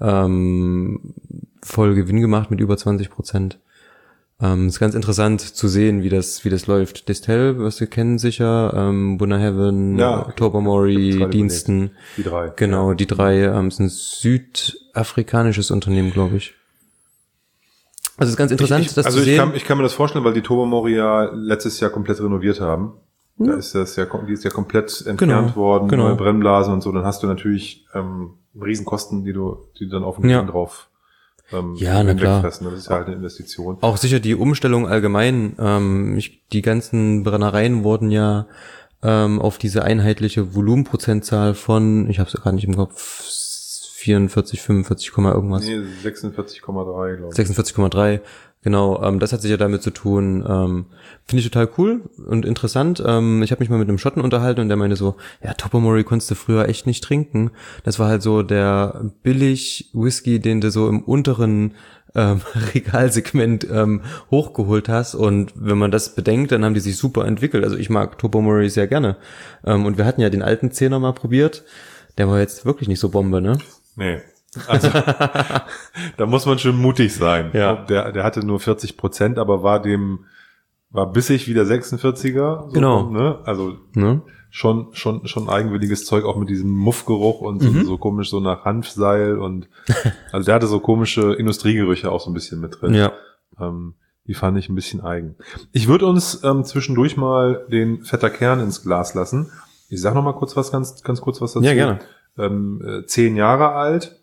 voll Gewinn gemacht mit über 20%. Ist ganz interessant zu sehen, wie das läuft. Distell, was wir kennen sicher, Bunna Heaven, Tobermory, Diensten. Die 3. Genau, die 3 ist ein südafrikanisches Unternehmen, glaube ich. Also es ist ganz interessant, das zu sehen. Ich kann mir das vorstellen, weil die Tobermory ja letztes Jahr komplett renoviert haben. Da ist die ist ja komplett entfernt worden, neue Brennblasen und so. Dann hast du natürlich Riesenkosten, die du dann auf den Gewinn drauf Ja, na klar. wegfressen. Das ist ja halt eine Investition. Auch sicher die Umstellung allgemein. Die ganzen Brennereien wurden ja auf diese einheitliche Volumenprozentzahl von, ich habe es gerade nicht im Kopf, 44, 45, irgendwas. Nee, 46,3, glaube ich. 46,3, genau. Das hat sicher damit zu tun. Finde ich total cool und interessant. Ich habe mich mal mit einem Schotten unterhalten und der meinte so, ja, Tobermory konntest du früher echt nicht trinken. Das war halt so der billig Whisky, den du so im unteren Regalsegment hochgeholt hast, und wenn man das bedenkt, dann haben die sich super entwickelt. Also ich mag Tobermory sehr gerne. Und wir hatten ja den alten Zehner mal probiert. Der war jetzt wirklich nicht so Bombe, ne? Nee. Also, da muss man schon mutig sein. Ja. Der hatte nur 40%, aber war bissig wie der 46er. So, Genau. Ne? Also, Ne? schon eigenwilliges Zeug, auch mit diesem Muffgeruch und so komisch so nach Hanfseil und, also der hatte so komische Industriegerüche auch so ein bisschen mit drin. Ja. Die fand ich ein bisschen eigen. Ich würde uns zwischendurch mal den Vetter Kern ins Glas lassen. Ich sag noch mal kurz ganz kurz was dazu. Ja, gerne. 10 Jahre alt,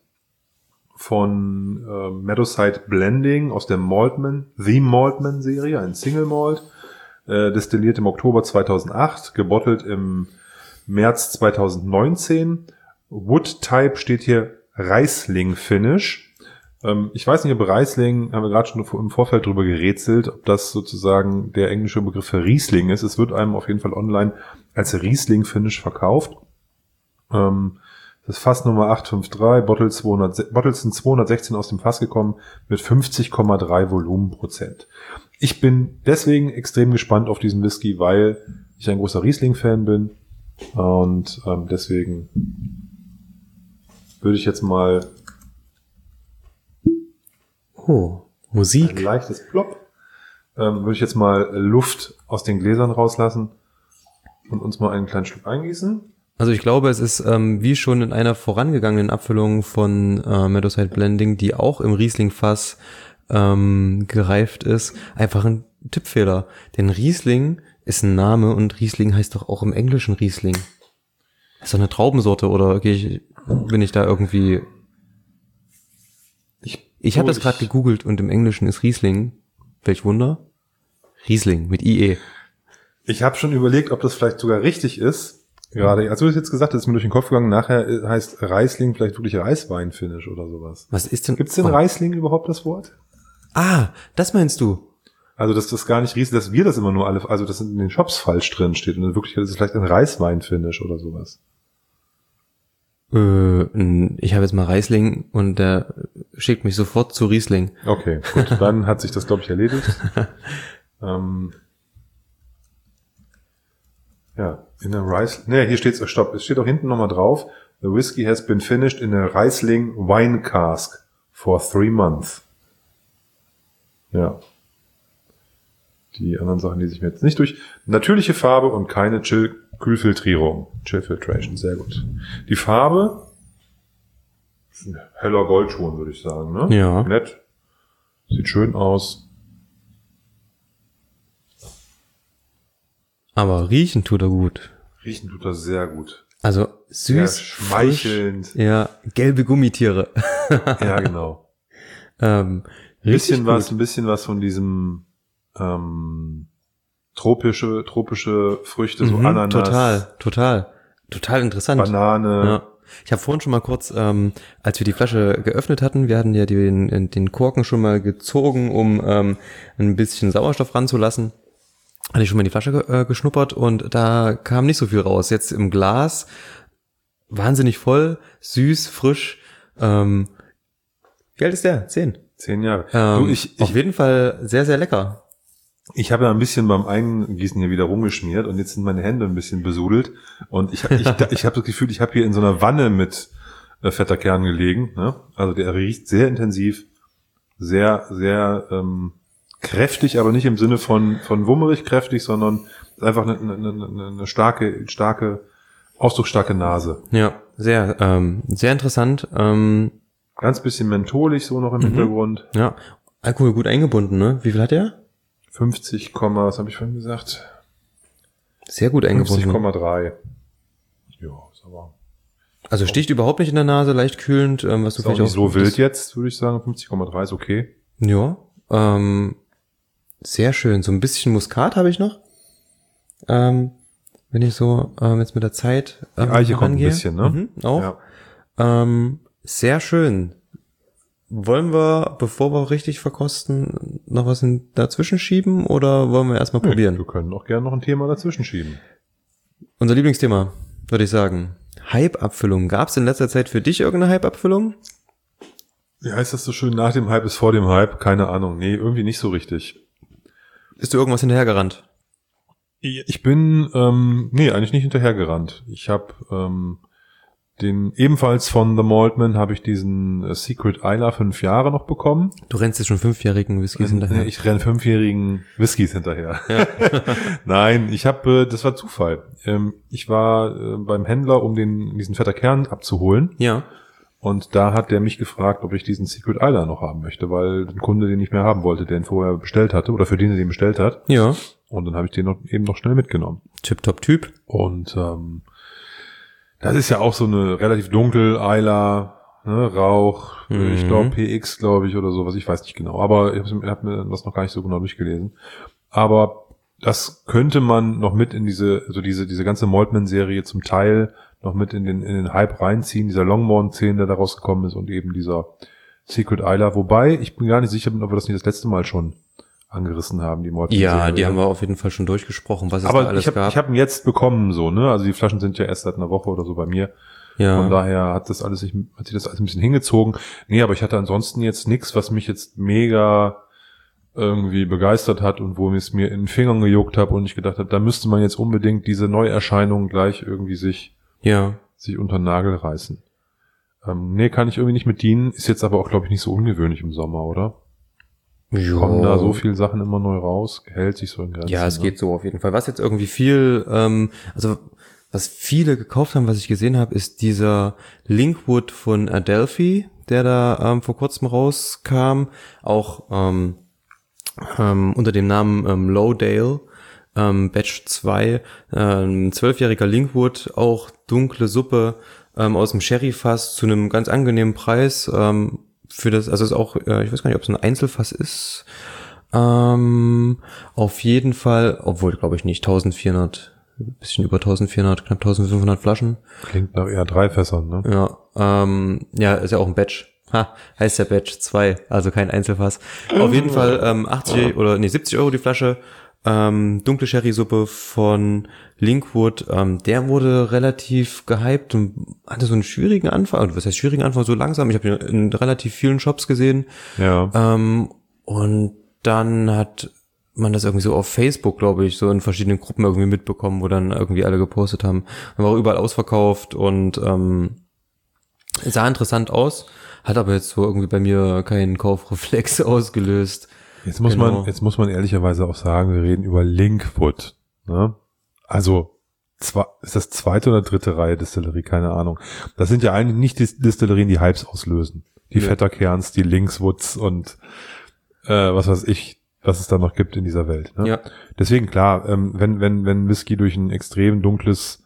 von Meadowside Blending aus der The Maltman Serie, ein Single Malt, destilliert im Oktober 2008, gebottelt im März 2019. Wood Type steht hier Riesling Finish. Ich weiß nicht, ob Riesling, haben wir gerade schon im Vorfeld drüber gerätselt, ob das sozusagen der englische Begriff für Riesling ist. Es wird einem auf jeden Fall online als Riesling Finish verkauft. Das Fass Nummer 853, Bottles sind 216 aus dem Fass gekommen mit 50,3 Volumenprozent. Ich bin deswegen extrem gespannt auf diesen Whisky, weil ich ein großer Riesling-Fan bin und deswegen würde ich jetzt mal Musik. ein leichtes Plop, würde ich jetzt mal Luft aus den Gläsern rauslassen und uns mal einen kleinen Schluck eingießen. Also ich glaube, es ist wie schon in einer vorangegangenen Abfüllung von Meadowside Blending, die auch im Riesling-Fass gereift ist, einfach ein Tippfehler. Denn Riesling ist ein Name und Riesling heißt doch auch im Englischen Riesling. Ist doch eine Traubensorte, oder bin ich da irgendwie... Ich habe das gerade gegoogelt und im Englischen ist Riesling, welch Wunder, Riesling mit IE. Ich habe schon überlegt, ob das vielleicht sogar richtig ist. Gerade, als du das jetzt gesagt hast, ist mir durch den Kopf gegangen, nachher heißt Riesling vielleicht wirklich Reiswein-Finish oder sowas. Was ist denn... Gibt's denn Riesling überhaupt das Wort? Ah, das meinst du? Also, dass das gar nicht Riesling, dass wir das immer nur alle, also dass in den Shops falsch drin steht und in Wirklichkeit ist es vielleicht ein Reiswein-Finish oder sowas. Ich habe jetzt mal Riesling und der schickt mich sofort zu Riesling. Okay, gut, dann hat sich das, glaube ich, erledigt. Ja, in der Riesling, ne, hier steht's, stopp, es steht auch hinten nochmal drauf, the whiskey has been finished in a Riesling wine cask for 3 months. Ja. Die anderen Sachen lese ich mir jetzt nicht durch. Natürliche Farbe und keine Kühlfiltrierung. Chillfiltration, sehr gut. Die Farbe, heller Goldton, würde ich sagen, ne? Ja. Nett. Sieht schön aus. Aber riechen tut er gut. Riechen tut er sehr gut. Also Sehr süß, schmeichelnd. frisch, ja, gelbe Gummitiere. Ja, genau. Ein Richtig bisschen was von diesem tropische Früchte, so Ananas. Total interessant. Banane. Ja. Ich habe vorhin schon mal kurz, als wir die Flasche geöffnet hatten, wir hatten ja den Korken schon mal gezogen, um ein bisschen Sauerstoff ranzulassen. Hatte ich schon mal in die Flasche geschnuppert und da kam nicht so viel raus. Jetzt im Glas wahnsinnig voll, süß, frisch. Wie alt ist der? 10. 10 Jahre. Auf jeden Fall sehr, sehr lecker. Ich habe ja ein bisschen beim Eingießen hier wieder rumgeschmiert und jetzt sind meine Hände ein bisschen besudelt und ich habe das Gefühl, ich habe hier in so einer Wanne mit fetter Kern gelegen. Ne? Also der riecht sehr intensiv, sehr, sehr kräftig, aber nicht im Sinne von wummerig kräftig, sondern einfach eine starke, ausdrucksstarke Nase. Ja, sehr, sehr interessant. Ganz bisschen mentholig so noch im Hintergrund. Ja, Alkohol gut eingebunden, ne? Wie viel hat er? 50, was habe ich vorhin gesagt? Sehr gut eingebunden. 50,3. Ja, ist aber Also sticht überhaupt nicht in der Nase, leicht kühlend, was du Ist auch vielleicht nicht so das- wild jetzt, würde ich sagen. 50,3 ist okay. Ja, sehr schön. So ein bisschen Muskat habe ich noch. Wenn ich so jetzt mit der Zeit Die Eiche kommt ein herangehe. bisschen, ne? Mhm, auch. Ja. Sehr schön. Wollen wir, bevor wir richtig verkosten, noch was dazwischen schieben oder wollen wir erstmal probieren? Wir können auch gerne noch ein Thema dazwischen schieben. Unser Lieblingsthema, würde ich sagen. Hype-Abfüllung. Gab es in letzter Zeit für dich irgendeine Hype-Abfüllung? Wie heißt das so schön? Nach dem Hype ist vor dem Hype? Keine Ahnung. Nee, irgendwie nicht so richtig. Bist du irgendwas hinterhergerannt? Ich bin, eigentlich nicht hinterhergerannt. Ich habe den ebenfalls von The Maltman habe ich diesen Secret Isla 5 Jahre noch bekommen. Du rennst jetzt schon 5-jährigen Whiskys hinterher. Ich renne 5-jährigen Whiskys hinterher. Ja. Nein, ich habe, das war Zufall. Ich war beim Händler, um diesen Vetter Kern abzuholen. Ja. Und da hat der mich gefragt, ob ich diesen Secret Isla noch haben möchte, weil ein Kunde den nicht mehr haben wollte, der ihn vorher bestellt hatte oder für den er den bestellt hat. Ja. Und dann habe ich den eben noch schnell mitgenommen. Tip-top-Typ. Und das ist ja auch so eine relativ dunkel Isla, ne, Rauch, ich glaube PX, glaube ich, oder sowas, ich weiß nicht genau. Aber ich hab mir das noch gar nicht so genau durchgelesen. Aber das könnte man noch mit in diese ganze Maltman-Serie zum Teil noch mit in den Hype reinziehen, dieser Longmorn-10, der da rausgekommen ist und eben dieser Secret Isla. Wobei, ich bin gar nicht sicher, ob wir das nicht das letzte Mal schon angerissen haben, die Maltman-Serie. Ja, die haben wir auf jeden Fall schon durchgesprochen, was es da Aber alles gab. ich hab ihn jetzt bekommen, so, ne? Also die Flaschen sind ja erst seit einer Woche oder so bei mir. Ja. Von daher hat sich das alles ein bisschen hingezogen. Nee, aber ich hatte ansonsten jetzt nichts, was mich jetzt mega irgendwie begeistert hat und wo es mir in den Fingern gejuckt habe und ich gedacht habe, da müsste man jetzt unbedingt diese Neuerscheinungen gleich irgendwie sich unter den Nagel reißen. Nee, kann ich irgendwie nicht mit dienen. Ist jetzt aber auch, glaube ich, nicht so ungewöhnlich im Sommer, oder? Jo. Kommen da so viele Sachen immer neu raus? Hält sich so in Grenzen? Ja, es geht so auf jeden Fall. Was jetzt irgendwie viel, was viele gekauft haben, was ich gesehen habe, ist dieser Linkwood von Adelphi, der da vor kurzem rauskam, auch unter dem Namen Lowdale, Batch 2, 12-jähriger Linkwood, auch dunkle Suppe aus dem Sherryfass zu einem ganz angenehmen Preis. Für das, also ist auch, ich weiß gar nicht, ob es ein Einzelfass ist. Auf jeden Fall, obwohl, glaube ich nicht, 1400, ein bisschen über 1400, knapp 1500 Flaschen. Klingt nach eher 3 Fässern, ne? Ja, ist ja auch ein Batch. Heißt ja Batch 2, also kein Einzelfass. Auf jeden Fall 70 Euro die Flasche. Dunkle Sherry-Suppe von Linkwood, der wurde relativ gehypt und hatte so einen schwierigen Anfang. Was heißt schwierigen Anfang? So langsam. Ich habe ihn in relativ vielen Shops gesehen. Ja. Und dann hat man das irgendwie so auf Facebook, glaube ich, so in verschiedenen Gruppen irgendwie mitbekommen, wo dann irgendwie alle gepostet haben. Man war auch überall ausverkauft und sah interessant aus, hat aber jetzt so irgendwie bei mir keinen Kaufreflex ausgelöst. Jetzt muss man ehrlicherweise auch sagen, wir reden über Linkwood, ne? Also, ist das zweite oder dritte Reihe Distillerie, keine Ahnung. Das sind ja eigentlich nicht die Distillerien, die Hypes auslösen. Die Vetterkerns, die Linkswoods und was weiß ich, was es da noch gibt in dieser Welt, ne? Ja. Deswegen klar, wenn Whisky durch ein extrem dunkel aus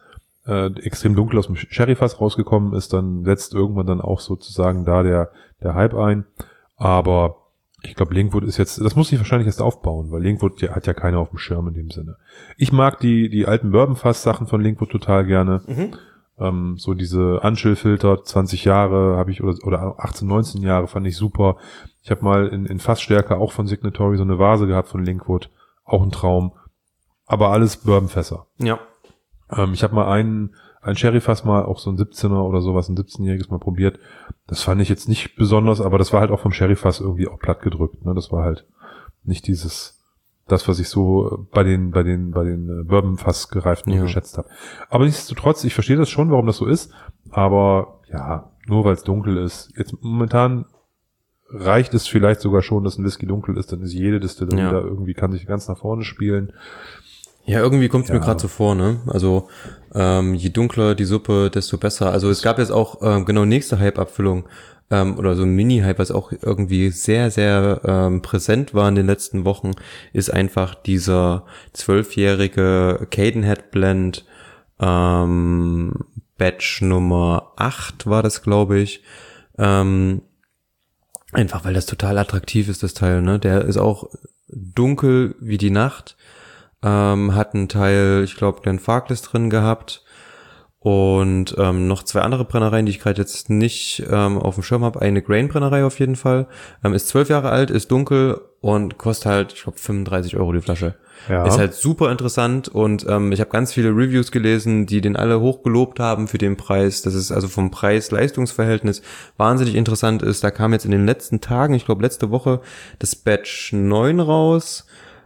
dem Sherryfass rausgekommen ist, dann setzt irgendwann dann auch sozusagen da der Hype ein. Aber ich glaube, Linkwood ist jetzt, das muss ich wahrscheinlich erst aufbauen, weil Linkwood hat ja keiner auf dem Schirm in dem Sinne. Ich mag die alten Bourbon-Fass-Sachen von Linkwood total gerne. So diese Anchill-Filter, 20 Jahre habe ich, oder 18, 19 Jahre fand ich super. Ich habe mal in Fassstärke auch von Signatory so eine Vase gehabt von Linkwood. Auch ein Traum. Aber alles Bourbon-Fässer. Ja. Ich habe mal ein Sherryfass mal, auch so ein 17er oder sowas, ein 17-jähriges mal probiert. Das fand ich jetzt nicht besonders, aber das war halt auch vom Sherryfass irgendwie auch platt gedrückt, ne? Das war halt nicht das, was ich so bei den Bourbon-Fass gereiften geschätzt habe. Aber nichtsdestotrotz, ich verstehe das schon, warum das so ist, aber ja, nur weil es dunkel ist. Jetzt momentan reicht es vielleicht sogar schon, dass ein Whisky dunkel ist, dann ist jede Distillerie da irgendwie, kann sich ganz nach vorne spielen. Ja, irgendwie kommt es mir gerade so vor, ne? Also je dunkler die Suppe, desto besser. Also es gab jetzt auch nächste Hype-Abfüllung oder so ein Mini-Hype, was auch irgendwie sehr, sehr präsent war in den letzten Wochen, ist einfach dieser 12-jährige Cadenhead Blend Batch Nummer 8 war das, glaube ich. Einfach weil das total attraktiv ist, das Teil, ne? Der ist auch dunkel wie die Nacht. Hat einen Teil, ich glaube, Glen Farkless drin gehabt. Und noch 2 andere Brennereien, die ich gerade jetzt nicht auf dem Schirm habe. Eine Grain-Brennerei auf jeden Fall. Ist 12 Jahre alt, ist dunkel und kostet halt, ich glaube, 35 € die Flasche. Ja. Ist halt super interessant und ich habe ganz viele Reviews gelesen, die den alle hochgelobt haben für den Preis. Das ist also vom Preis-Leistungs-Verhältnis wahnsinnig interessant ist. Da kam jetzt in den letzten Tagen, ich glaube letzte Woche, das Batch 9 raus,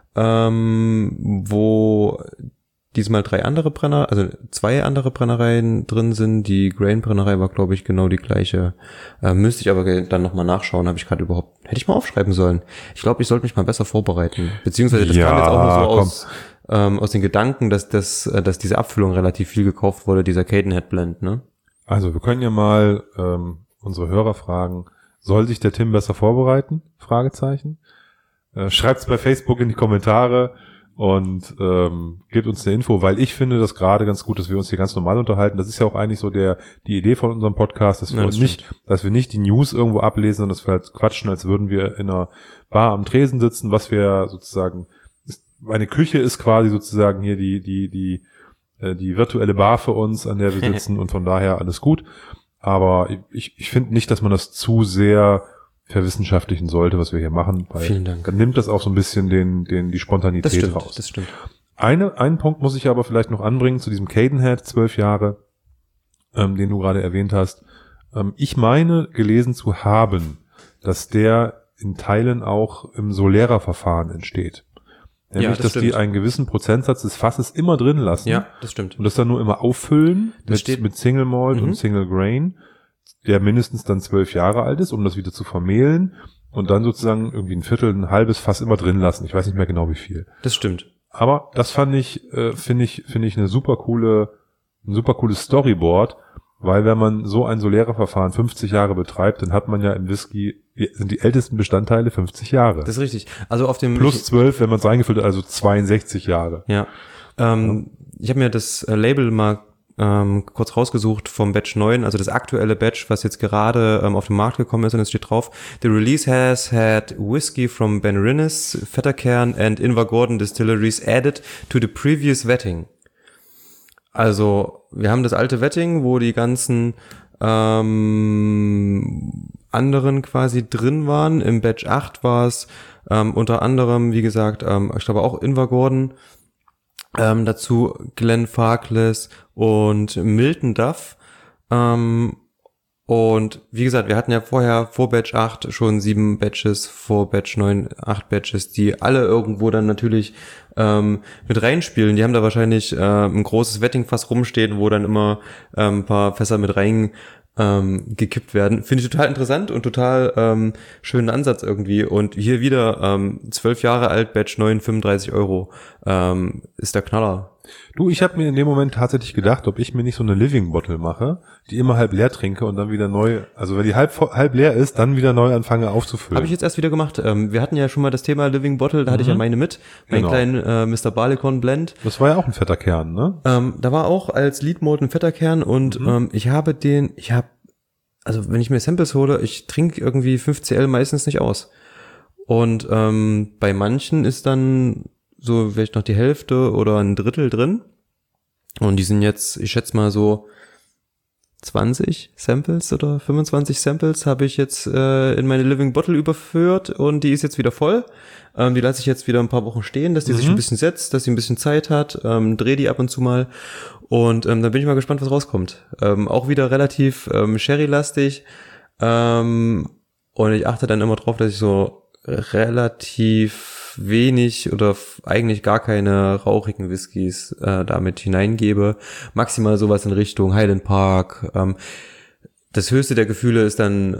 wo diesmal 2 andere Brennereien drin sind. Die Grain-Brennerei war, glaube ich, genau die gleiche. Müsste ich aber dann nochmal nachschauen. Hätte ich mal aufschreiben sollen. Ich glaube, ich sollte mich mal besser vorbereiten. Beziehungsweise das kam jetzt auch nur so aus den Gedanken, dass diese Abfüllung relativ viel gekauft wurde, dieser Cadenhead Blend, ne? Also, wir können ja mal unsere Hörer fragen, soll sich der Tim besser vorbereiten? Fragezeichen. Schreibt's bei Facebook in die Kommentare. Und gebt uns eine Info, weil ich finde das gerade ganz gut, dass wir uns hier ganz normal unterhalten. Das ist ja auch eigentlich so die Idee von unserem Podcast, dass wir nicht die News irgendwo ablesen, sondern dass wir halt quatschen, als würden wir in einer Bar am Tresen sitzen, was wir sozusagen, meine Küche ist quasi sozusagen hier die virtuelle Bar für uns, an der wir sitzen und von daher alles gut. Aber ich finde nicht, dass man das zu sehr verwissenschaftlichen sollte, was wir hier machen. Weil vielen Dank. Dann nimmt das auch so ein bisschen die Spontanität raus. Das stimmt. Einen Punkt muss ich aber vielleicht noch anbringen zu diesem Cadenhead, 12 Jahre, den du gerade erwähnt hast. Ich meine, gelesen zu haben, dass der in Teilen auch im Solera-Verfahren entsteht. Nämlich, dass die einen gewissen Prozentsatz des Fasses immer drin lassen. Ja, das stimmt. Und das dann nur immer auffüllen mit Single Malt und Single Grain, der mindestens dann 12 Jahre alt ist, um das wieder zu vermehlen und dann sozusagen irgendwie ein halbes Fass immer drin lassen. Ich weiß nicht mehr genau wie viel. Das stimmt. Aber das finde ich ein super cooles Storyboard, weil wenn man so ein Solera-Verfahren 50 Jahre betreibt, dann hat man ja im Whisky, sind die ältesten Bestandteile 50 Jahre. Das ist richtig. Also auf dem plus 12, wenn man es reingefüllt hat, also 62 Jahre. Ja. Ich habe mir das Label mal kurz rausgesucht vom Batch 9, also das aktuelle Batch, was jetzt gerade auf den Markt gekommen ist, und es steht drauf: The release has had whiskey from Ben Rinnes, Fettercairn and Invergordon distilleries added to the previous vetting. Also wir haben das alte Vetting, wo die ganzen anderen quasi drin waren. Im Batch 8 war es unter anderem, wie gesagt, ich glaube auch Invergordon, dazu Glen Farkless und Milton Duff. Und wie gesagt, wir hatten ja vorher vor Batch 8 schon 7 Batches, vor Batch 9 8 Batches, die alle irgendwo dann natürlich mit reinspielen. Die haben da wahrscheinlich ein großes Vettingfass rumstehen, wo dann immer ein paar Fässer mit rein gekippt werden. Finde ich total interessant und total schönen Ansatz irgendwie. Und hier wieder 12 Jahre alt, Batch 9, 35 €. Ist der Knaller. Du, ich habe mir in dem Moment tatsächlich gedacht, ob ich mir nicht so eine Living Bottle mache, die immer halb leer trinke und dann wieder neu, also wenn die halb leer ist, dann wieder neu anfange aufzufüllen. Habe ich jetzt erst wieder gemacht. Wir hatten ja schon mal das Thema Living Bottle, da hatte ich ja meine mit, meinen kleinen Mr. Barleycorn Blend. Das war ja auch ein fetter Kern, ne? Da war auch als Lead Malt ein fetter Kern und also wenn ich mir Samples hole, ich trinke irgendwie 5cl meistens nicht aus. Und bei manchen ist dann so vielleicht noch die Hälfte oder ein Drittel drin. Und die sind jetzt, ich schätze mal so 20 Samples oder 25 Samples habe ich jetzt in meine Living Bottle überführt und die ist jetzt wieder voll. Die lasse ich jetzt wieder ein paar Wochen stehen, dass die sich ein bisschen setzt, dass sie ein bisschen Zeit hat, drehe die ab und zu mal und dann bin ich mal gespannt, was rauskommt. Auch wieder relativ Sherry-lastig und ich achte dann immer drauf, dass ich so relativ wenig oder eigentlich gar keine rauchigen Whiskys damit hineingebe. Maximal sowas in Richtung Highland Park. Das höchste der Gefühle ist dann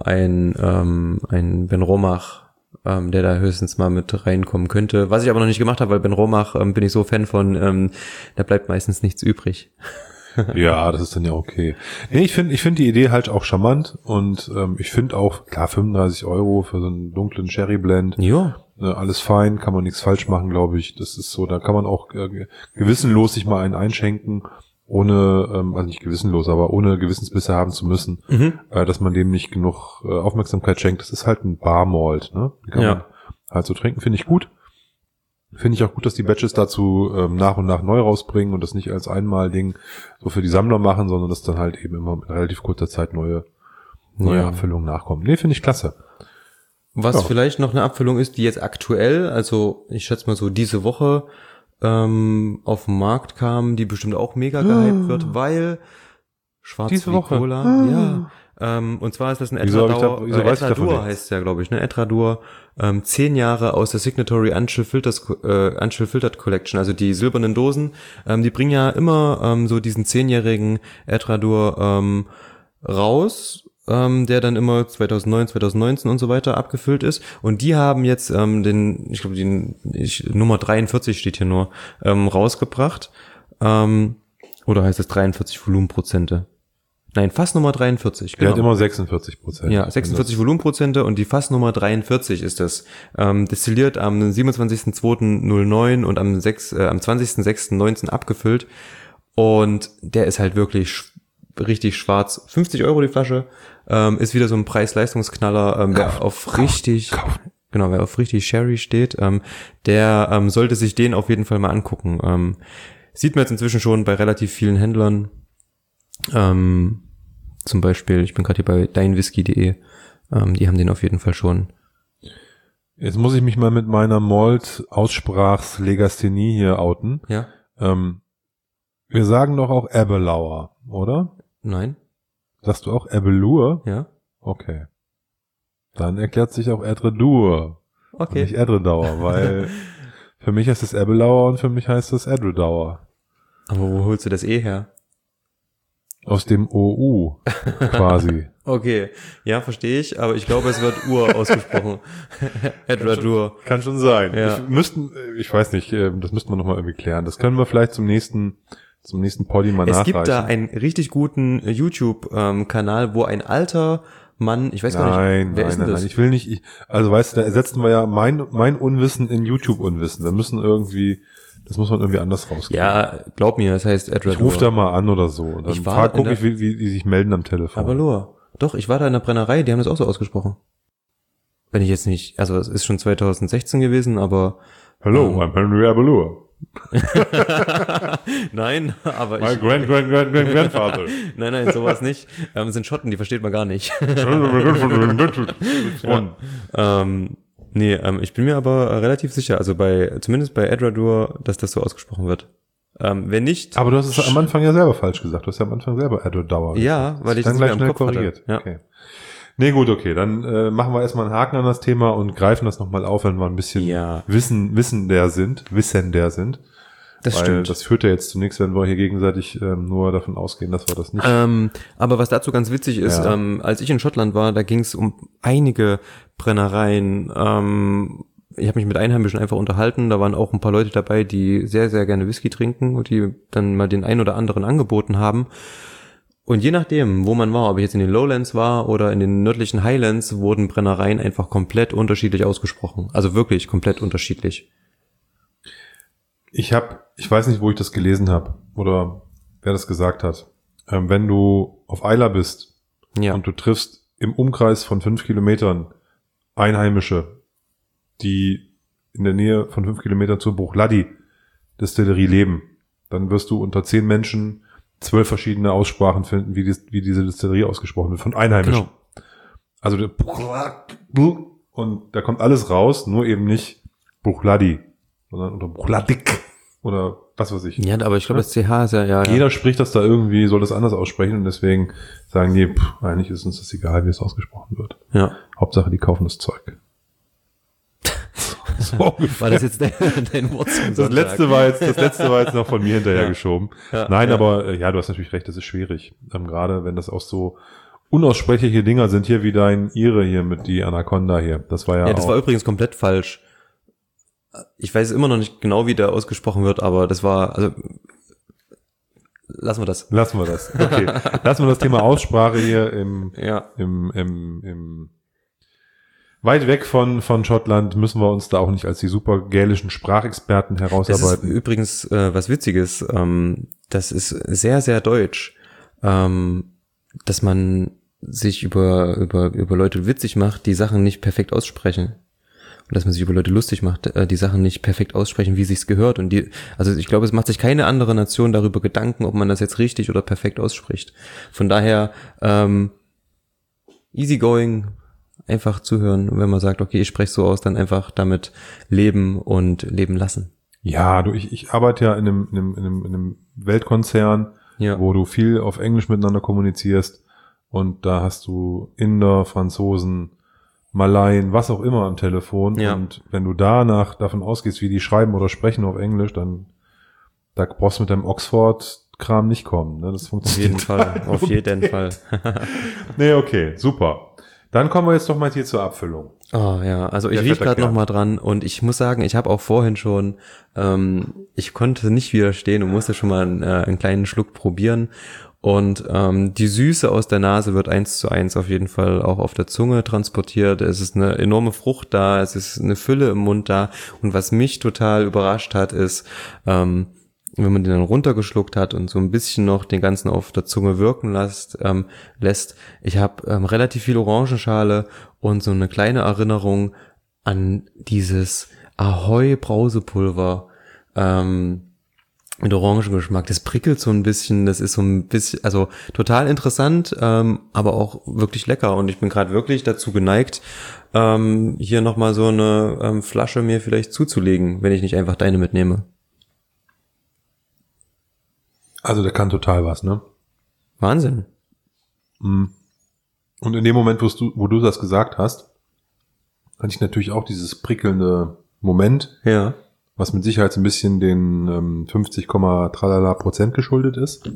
ein Ben Romach, der da höchstens mal mit reinkommen könnte. Was ich aber noch nicht gemacht habe, weil Ben Romach bin ich so Fan von, da bleibt meistens nichts übrig. Ja, das ist dann ja okay. Nee, ich finde die Idee halt auch charmant und ich finde auch, klar, 35 € für so einen dunklen Sherry Blend. Ja. Alles fein, kann man nichts falsch machen, glaube ich. Das ist so, da kann man auch gewissenlos sich mal einen einschenken. also nicht gewissenlos, aber ohne Gewissensbisse haben zu müssen, dass man dem nicht genug Aufmerksamkeit schenkt. Das ist halt ein Bar-Malt, ne? Die kann man halt so trinken, finde ich gut. Finde ich auch gut, dass die Batches dazu nach und nach neu rausbringen und das nicht als Einmal-Ding so für die Sammler machen, sondern dass dann halt eben immer mit relativ kurzer Zeit neue Abfüllungen nachkommen. Nee, finde ich klasse. Was vielleicht noch eine Abfüllung ist, die jetzt aktuell, also ich schätze mal so diese Woche auf den Markt kam, die bestimmt auch mega gehypt wird, weil Schwarz wie Cola, und zwar ist das ein Etradur heißt ja, glaube ich, ne? Etradur, 10 Jahre aus der Signatory Unchill Filtered Collection, also die silbernen Dosen, die bringen ja immer so diesen 10-jährigen Etradur raus, der dann immer 2009, 2019 und so weiter abgefüllt ist. Und die haben jetzt Nummer 43 steht hier nur, rausgebracht. Oder heißt es 43 Volumenprozente? Nein, Fassnummer 43. Genau. Der hat immer 46%. Ja, 46 Volumenprozente und die Fassnummer 43 ist das. Destilliert am 27.02.09 und am 20.06.19 abgefüllt. Und der ist halt wirklich richtig schwarz. 50 € die Flasche. Ist wieder so ein Preis-Leistungsknaller. Wer auf richtig Sherry steht, der sollte sich den auf jeden Fall mal angucken. Sieht man jetzt inzwischen schon bei relativ vielen Händlern. Zum Beispiel, ich bin gerade hier bei deinwhisky.de, die haben den auf jeden Fall schon. Jetzt muss ich mich mal mit meiner Malt-Aussprachslegasthenie hier outen. Ja. Wir sagen doch auch Ebbelauer, oder? Nein. Sagst du auch Ebbelur? Ja. Okay. Dann erklärt sich auch Edredur. Okay. Nicht Edredauer, weil für mich heißt es Ebbelauer und für mich heißt es Edredauer. Aber wo holst du das her? Aus dem OU, quasi. Okay, ja, verstehe ich, aber ich glaube, es wird Ur ausgesprochen. Edradur. Kann schon sein. Ja. Ich weiß nicht, das müssten wir nochmal irgendwie klären. Das können wir vielleicht zum nächsten Poddy mal nachreichen. Es gibt da einen richtig guten YouTube-Kanal, wo ein alter Mann, ich weiß gar nicht, wer ist denn das? Ich will nicht, also weißt du, da ersetzen wir ja mein Unwissen in YouTube-Unwissen. Das muss man irgendwie anders rauskriegen. Ja, glaub mir, das heißt Edradur. Ich ruf da mal an oder so. Und dann gucke ich, wie die sich melden am Telefon. Aber Loa. Doch, ich war da in der Brennerei, die haben das auch so ausgesprochen. Wenn ich jetzt nicht, also es ist schon 2016 gewesen, aber... Hello, I'm Henry Abelur. Nein, aber My grandfather. Nein, sowas nicht. Es sind Schotten, die versteht man gar nicht. Ich bin mir aber relativ sicher, also zumindest bei Edradur, dass das so ausgesprochen wird. Wenn nicht... Aber du hast es am Anfang ja selber falsch gesagt. Du hast ja am Anfang selber Edradur. Ja, weil ich das gleich im Kopf korrigiert. hatte. Ja. Okay. Nee, gut, okay. Dann machen wir erstmal einen Haken an das Thema und greifen das nochmal auf, wenn wir ein bisschen wissender sind. Das Weil stimmt. das führt ja jetzt zu nichts, wenn wir hier gegenseitig nur davon ausgehen, dass wir das nicht... Aber was dazu ganz witzig ist, als ich in Schottland war, da ging es um einige Brennereien. Ich habe mich mit Einheimischen einfach unterhalten. Da waren auch ein paar Leute dabei, die sehr, sehr gerne Whisky trinken und die dann mal den ein oder anderen angeboten haben. Und je nachdem, wo man war, ob ich jetzt in den Lowlands war oder in den nördlichen Highlands, wurden Brennereien einfach komplett unterschiedlich ausgesprochen. Also wirklich komplett unterschiedlich. Ich weiß nicht, wo ich das gelesen habe oder wer das gesagt hat. Wenn du auf Eila bist und du triffst im Umkreis von 5 Kilometern Einheimische, die in der Nähe von 5 Kilometern zur Bruichladdich-Distillerie leben, dann wirst du unter 10 Menschen 12 verschiedene Aussprachen finden, wie diese Distillerie ausgesprochen wird, von Einheimischen. Genau. Also und da kommt alles raus, nur eben nicht Bruichladdich, sondern unter Bruichladdich oder was weiß ich. Ja, aber ich glaube, das CH ist ja. Jeder spricht das da irgendwie, soll das anders aussprechen und deswegen sagen die, eigentlich ist uns das egal, wie es ausgesprochen wird. Ja. Hauptsache, die kaufen das Zeug. So war das jetzt dein Wort zum Das letzte war jetzt noch von mir hinterhergeschoben. Nein, aber du hast natürlich recht, das ist schwierig. Gerade wenn das auch so unaussprechliche Dinger sind, hier wie dein Ire hier mit die Anaconda hier. Das war ja das war übrigens komplett falsch. Ich weiß immer noch nicht genau, wie der ausgesprochen wird, aber das war, also lassen wir das. Okay. Lassen wir das Thema Aussprache hier im weit weg von Schottland müssen wir uns da auch nicht als die super gälischen Sprachexperten herausarbeiten. Das ist übrigens was Witziges. Das ist sehr, sehr deutsch, dass man sich über Leute witzig macht, die Sachen nicht perfekt aussprechen. Und dass man sich über Leute lustig macht, die Sachen nicht perfekt aussprechen, wie sich's gehört. Und also ich glaube, es macht sich keine andere Nation darüber Gedanken, ob man das jetzt richtig oder perfekt ausspricht. Von daher, easygoing, einfach zuhören. Und wenn man sagt, okay, ich spreche so aus, dann einfach damit leben und leben lassen. Ja, ich arbeite ja in einem Weltkonzern, wo du viel auf Englisch miteinander kommunizierst. Und da hast du Inder, Franzosen, Malaien, was auch immer am Telefon. Ja. Und wenn du davon ausgehst, wie die schreiben oder sprechen auf Englisch, dann da brauchst du mit deinem Oxford-Kram nicht kommen. Ne? Das funktioniert auf jeden Fall. Nee, okay, super. Dann kommen wir jetzt doch mal hier zur Abfüllung. Oh ja, also ich riech gerade noch mal dran und ich muss sagen, ich habe auch vorhin schon, ich konnte nicht widerstehen und musste schon mal einen kleinen Schluck probieren. Und die Süße aus der Nase wird 1:1 auf jeden Fall auch auf der Zunge transportiert. Es ist eine enorme Frucht da, es ist eine Fülle im Mund da. Und was mich total überrascht hat, ist, wenn man den dann runtergeschluckt hat und so ein bisschen noch den ganzen auf der Zunge wirken lässt. Ich habe relativ viel Orangenschale und so eine kleine Erinnerung an dieses Ahoi Brausepulver. Mit Orangengeschmack. Das prickelt so ein bisschen, das ist so ein bisschen, also total interessant, aber auch wirklich lecker. Und ich bin gerade wirklich dazu geneigt, hier nochmal so eine Flasche mir vielleicht zuzulegen, wenn ich nicht einfach deine mitnehme. Also der kann total was, ne? Wahnsinn. Und in dem Moment, wo du das gesagt hast, hatte ich natürlich auch dieses prickelnde Moment. Ja. Was mit Sicherheit ein bisschen den 50,3% geschuldet ist.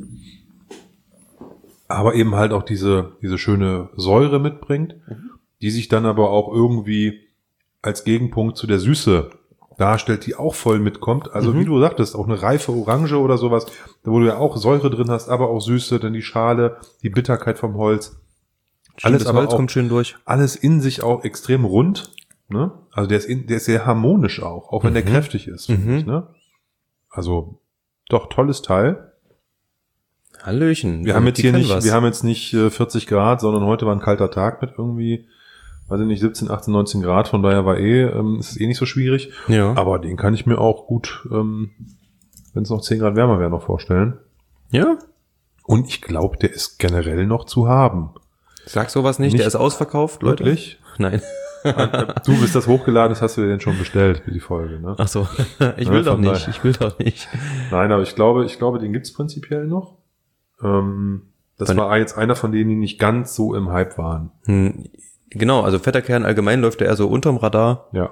Aber eben halt auch diese schöne Säure mitbringt, die sich dann aber auch irgendwie als Gegenpunkt zu der Süße darstellt, die auch voll mitkommt. Also wie du sagtest, auch eine reife Orange oder sowas, wo du ja auch Säure drin hast, aber auch Süße, dann die Schale, die Bitterkeit vom Holz. Stimmt, alles aber Holz kommt schön durch. Alles in sich auch extrem rund. Ne? Also der ist sehr harmonisch auch wenn der kräftig ist, finde ich, ne? Also doch tolles Teil. Hallöchen. Wir haben jetzt nicht 40 Grad, sondern heute war ein kalter Tag mit irgendwie, weiß ich nicht, 17, 18, 19 Grad, von daher ist es nicht so schwierig. Ja. Aber den kann ich mir auch gut, wenn es noch 10 Grad wärmer wäre, noch vorstellen. Ja. Und ich glaube, der ist generell noch zu haben. Sag sowas nicht, der ist ausverkauft, Leute. Wirklich? Nein. Du bist das hochgeladen, das hast du dir denn schon bestellt für die Folge, ne? Ach so, ich will doch nicht. Nein, aber ich glaube, den gibt's prinzipiell noch. Das war jetzt einer von denen, die nicht ganz so im Hype waren. Genau, also fetter Kern allgemein läuft er eher so unterm Radar. Ja.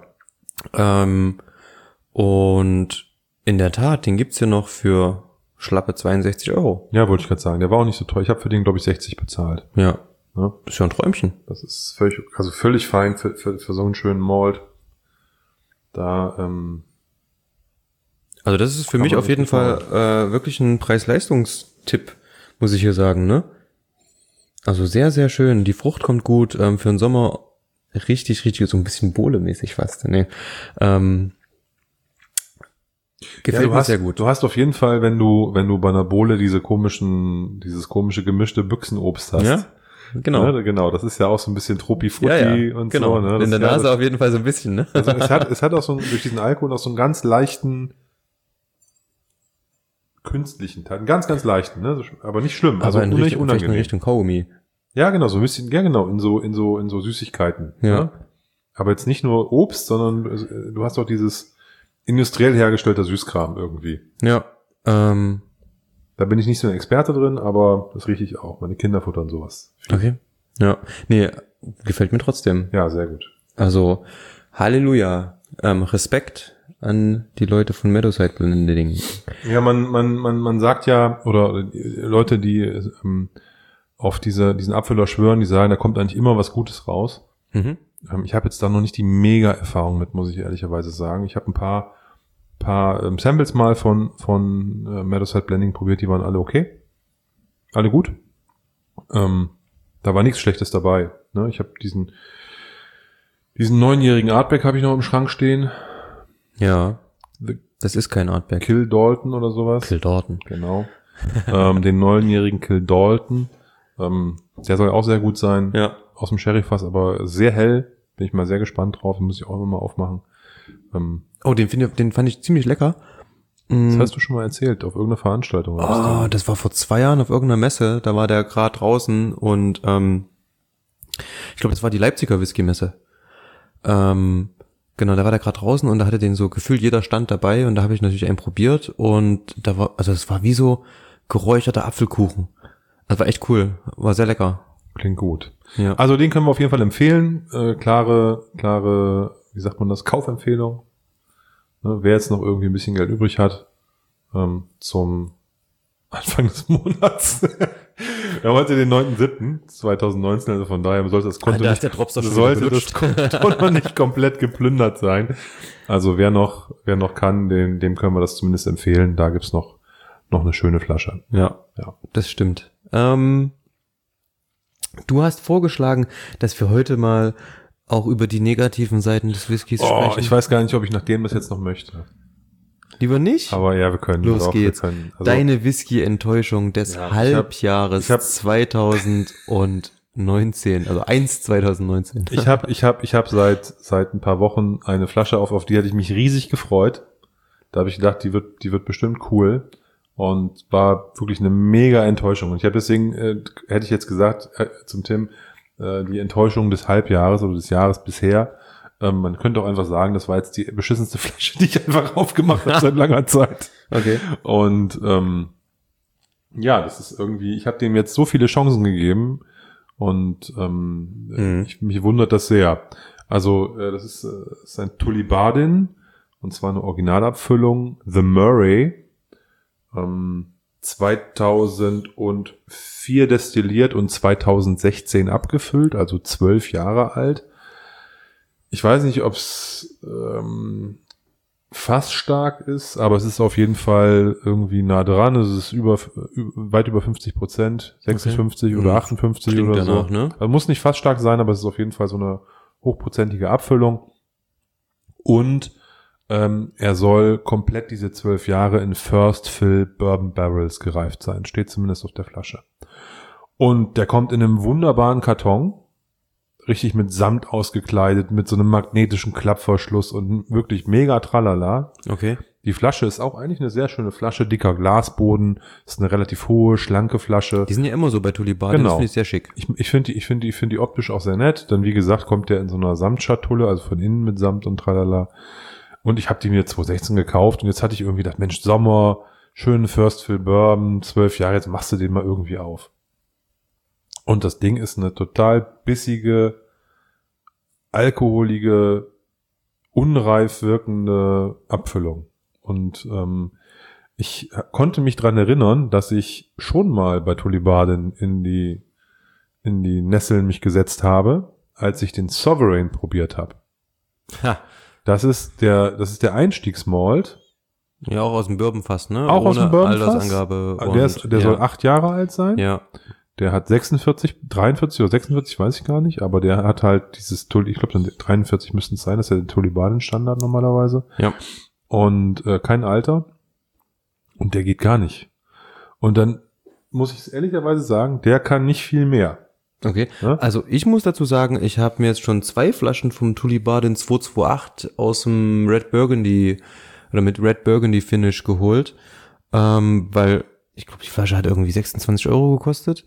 Und in der Tat, den gibt's hier noch für schlappe 62 €. Ja, wollte ich gerade sagen. Der war auch nicht so teuer. Ich habe für den, glaube ich, 60 bezahlt. Ja. Ja, das ist ja ein Träumchen. Das ist völlig fein für so einen schönen Malt. Da, also das ist für mich auf jeden Fall wirklich ein Preis-Leistungs-Tipp, muss ich hier sagen, ne? Also sehr, sehr schön. Die Frucht kommt gut, für den Sommer richtig, so ein bisschen Bohle-mäßig fast. Ne? Gefällt mir sehr gut. Du hast auf jeden Fall, wenn du bei einer Bohle dieses komische gemischte Büchsenobst hast. Ja. Genau. Ja, genau, das ist ja auch so ein bisschen Tropi-Frutti und genau. so. Ne? In der Nase auf jeden Fall so ein bisschen, ne? Also es hat auch so durch diesen Alkohol auch so einen ganz leichten künstlichen Teil, einen ganz, ganz leichten, ne? Aber nicht schlimm, also nicht unangenehm. In Richtung Kaugummi. Ja, genau, so ein bisschen, ja genau, in so Süßigkeiten. Ja. Ne? Aber jetzt nicht nur Obst, sondern du hast auch dieses industriell hergestellter Süßkram irgendwie. Ja. Da bin ich nicht so ein Experte drin, aber das rieche ich auch. Meine Kinder futtern sowas. Okay. Ja. Nee, gefällt mir trotzdem. Ja, sehr gut. Also, Halleluja. Respekt an die Leute von Meadowside Blending. Ja, man sagt ja, oder Leute, die auf diesen Abfüller schwören, die sagen, da kommt eigentlich immer was Gutes raus. Ich habe jetzt da noch nicht die Mega-Erfahrung mit, muss ich ehrlicherweise sagen. Ich habe ein paar Samples mal von Meadowside Blending probiert, die waren alle okay. Alle gut. Da war nichts Schlechtes dabei. Ne? Ich habe Diesen 9-jährigen Artback habe ich noch im Schrank stehen. Ja. Das ist kein Artback. Kill Dalton oder sowas. Kill Dalton. Genau. Den 9-jährigen Kill Dalton. Der soll auch sehr gut sein. Ja. Aus dem Sherryfass, aber sehr hell. Bin ich mal sehr gespannt drauf. Den muss ich auch immer mal aufmachen. Den fand ich ziemlich lecker. Das hast du schon mal erzählt, auf irgendeiner Veranstaltung. Das war vor 2 Jahren auf irgendeiner Messe. Da war der gerade draußen und ich glaube, das war die Leipziger Whisky-Messe. Genau, da war der gerade draußen und da hatte den so gefühlt jeder Stand dabei und da habe ich natürlich einen probiert und da war, also es war wie so geräucherter Apfelkuchen. Das war echt cool, war sehr lecker. Klingt gut. Ja. Also den können wir auf jeden Fall empfehlen. Klare, wie sagt man das, Kaufempfehlung. Ne, wer jetzt noch irgendwie ein bisschen Geld übrig hat, zum Anfang des Monats. Wir haben heute den 9.7.2019, also von daher sollte das Konto nicht komplett geplündert sein. Also wer noch kann, dem können wir das zumindest empfehlen. Da gibt's noch eine schöne Flasche. Ja. Das stimmt. Du hast vorgeschlagen, dass wir heute mal auch über die negativen Seiten des Whiskys sprechen. Ich weiß gar nicht, ob ich nachdem das jetzt noch möchte. Lieber nicht? Aber ja, wir können. Los geht's. Deine Whisky-Enttäuschung des Halbjahres 2019, also 2019. Ich hab seit ein paar Wochen eine Flasche auf die hatte ich mich riesig gefreut. Da habe ich gedacht, die wird bestimmt cool. Und war wirklich eine mega Enttäuschung. Und ich habe deswegen, hätte ich jetzt gesagt, zum Tim, die Enttäuschung des Halbjahres oder des Jahres bisher. Man könnte auch einfach sagen, das war jetzt die beschissenste Flasche, die ich einfach aufgemacht habe seit langer Zeit. Okay. Und ja, das ist irgendwie, ich habe dem jetzt so viele Chancen gegeben und mich wundert das sehr. Also das ist ein Tullibardin und zwar eine Originalabfüllung, The Murray. 2004 destilliert und 2016 abgefüllt, also 12 Jahre alt. Ich weiß nicht, ob es fassstark ist, aber es ist auf jeden Fall irgendwie nah dran. Es ist weit über 50%, 56 oder 58 Klingt oder danach, so. Ne? Also muss nicht fassstark sein, aber es ist auf jeden Fall so eine hochprozentige Abfüllung. Und er soll komplett diese 12 Jahre in First Fill Bourbon Barrels gereift sein. Steht zumindest auf der Flasche. Und der kommt in einem wunderbaren Karton. Richtig mit Samt ausgekleidet, mit so einem magnetischen Klappverschluss und wirklich mega tralala. Okay. Die Flasche ist auch eigentlich eine sehr schöne Flasche, dicker Glasboden, ist eine relativ hohe, schlanke Flasche. Die sind ja immer so bei Tullibardin, Genau. Das finde ich sehr schick. Ich finde die optisch auch sehr nett, denn wie gesagt, kommt der in so einer Samtschatulle, also von innen mit Samt und tralala. Und ich habe die mir 2016 gekauft und jetzt hatte ich irgendwie gedacht, Mensch, Sommer, schönen First Fill Bourbon, 12 Jahre, jetzt machst du den mal irgendwie auf. Und das Ding ist eine total bissige, alkoholige, unreif wirkende Abfüllung. Und ich konnte mich dran erinnern, dass ich schon mal bei Tullibardin in die Nesseln mich gesetzt habe, als ich den Sovereign probiert habe. Ha. Das ist der Einstiegsmalt. Ja, auch aus dem Bourbonfass, ne? Auch ohne aus dem Bourbonfass. Altersangabe. Der soll 8 Jahre alt sein. Ja. Der hat 43 oder 46, weiß ich gar nicht, aber der hat halt dieses ich glaube 43 müssten es sein, das ist ja der Tullibardin-Standard normalerweise. Ja. Und kein Alter. Und der geht gar nicht. Und dann muss ich ehrlicherweise sagen, der kann nicht viel mehr. Okay, ja? Also ich muss dazu sagen, ich habe mir jetzt schon 2 Flaschen vom Tullibardin 228 aus dem Red Burgundy oder mit Red Burgundy Finish geholt, weil ich glaube, die Flasche hat irgendwie 26 € gekostet.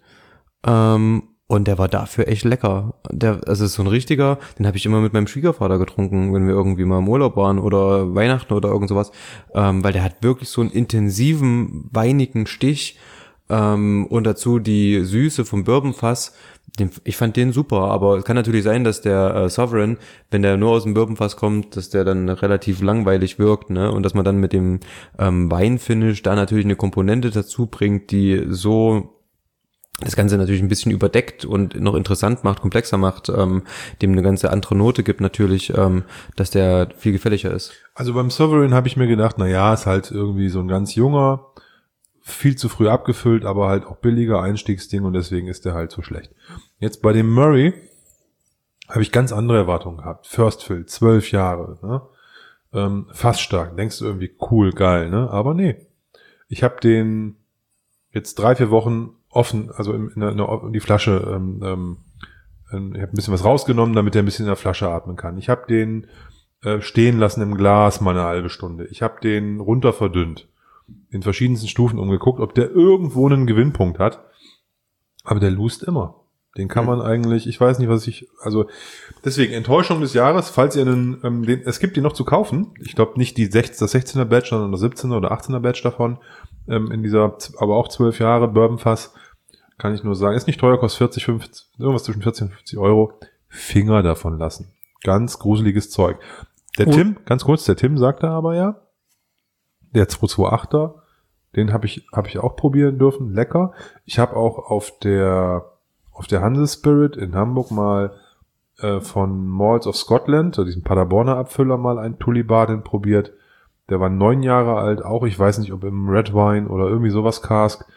Und der war dafür echt lecker. Also ist so ein richtiger, den habe ich immer mit meinem Schwiegervater getrunken, wenn wir irgendwie mal im Urlaub waren oder Weihnachten oder irgend sowas, weil der hat wirklich so einen intensiven, weinigen Stich und dazu die Süße vom Bourbonfass. Ich fand den super, aber es kann natürlich sein, dass der Sovereign, wenn der nur aus dem Bourbonfass kommt, dass der dann relativ langweilig wirkt, ne? Und dass man dann mit dem Weinfinish da natürlich eine Komponente dazu bringt, die so das Ganze natürlich ein bisschen überdeckt und noch interessant macht, komplexer macht, dem eine ganze andere Note gibt natürlich, dass der viel gefälliger ist. Also beim Sovereign habe ich mir gedacht, na ja, ist halt irgendwie so ein ganz junger, viel zu früh abgefüllt, aber halt auch billiger Einstiegsding und deswegen ist der halt so schlecht. Jetzt bei dem Murray habe ich ganz andere Erwartungen gehabt. First Fill, 12 Jahre, ne? Fast stark. Denkst du irgendwie cool, geil, ne? Aber nee. Ich habe den jetzt 3-4 Wochen offen, also in die Flasche, ich habe ein bisschen was rausgenommen, damit er ein bisschen in der Flasche atmen kann. Ich habe den stehen lassen im Glas mal eine halbe Stunde. Ich habe den runter verdünnt, in verschiedensten Stufen umgeguckt, ob der irgendwo einen Gewinnpunkt hat. Aber der lust immer. Den kann man eigentlich, ich weiß nicht, also deswegen Enttäuschung des Jahres, falls ihr es gibt die noch zu kaufen. Ich glaube nicht das 16er Batch, sondern das 17er oder 18er Batch davon, in dieser, aber auch 12 Jahre Bourbonfass, kann ich nur sagen, ist nicht teuer, kostet 40, 50, irgendwas zwischen 40 und 50 Euro. Finger davon lassen. Ganz gruseliges Zeug. Der Tim sagte aber ja, der 228er, den habe ich auch probieren dürfen, lecker. Ich habe auch auf der Hanse-Spirit in Hamburg mal von Malls of Scotland, diesem Paderborner Abfüller, mal einen Tullibardin probiert. Der war 9 Jahre alt, auch ich weiß nicht, ob im Red Wine oder irgendwie sowas Cask,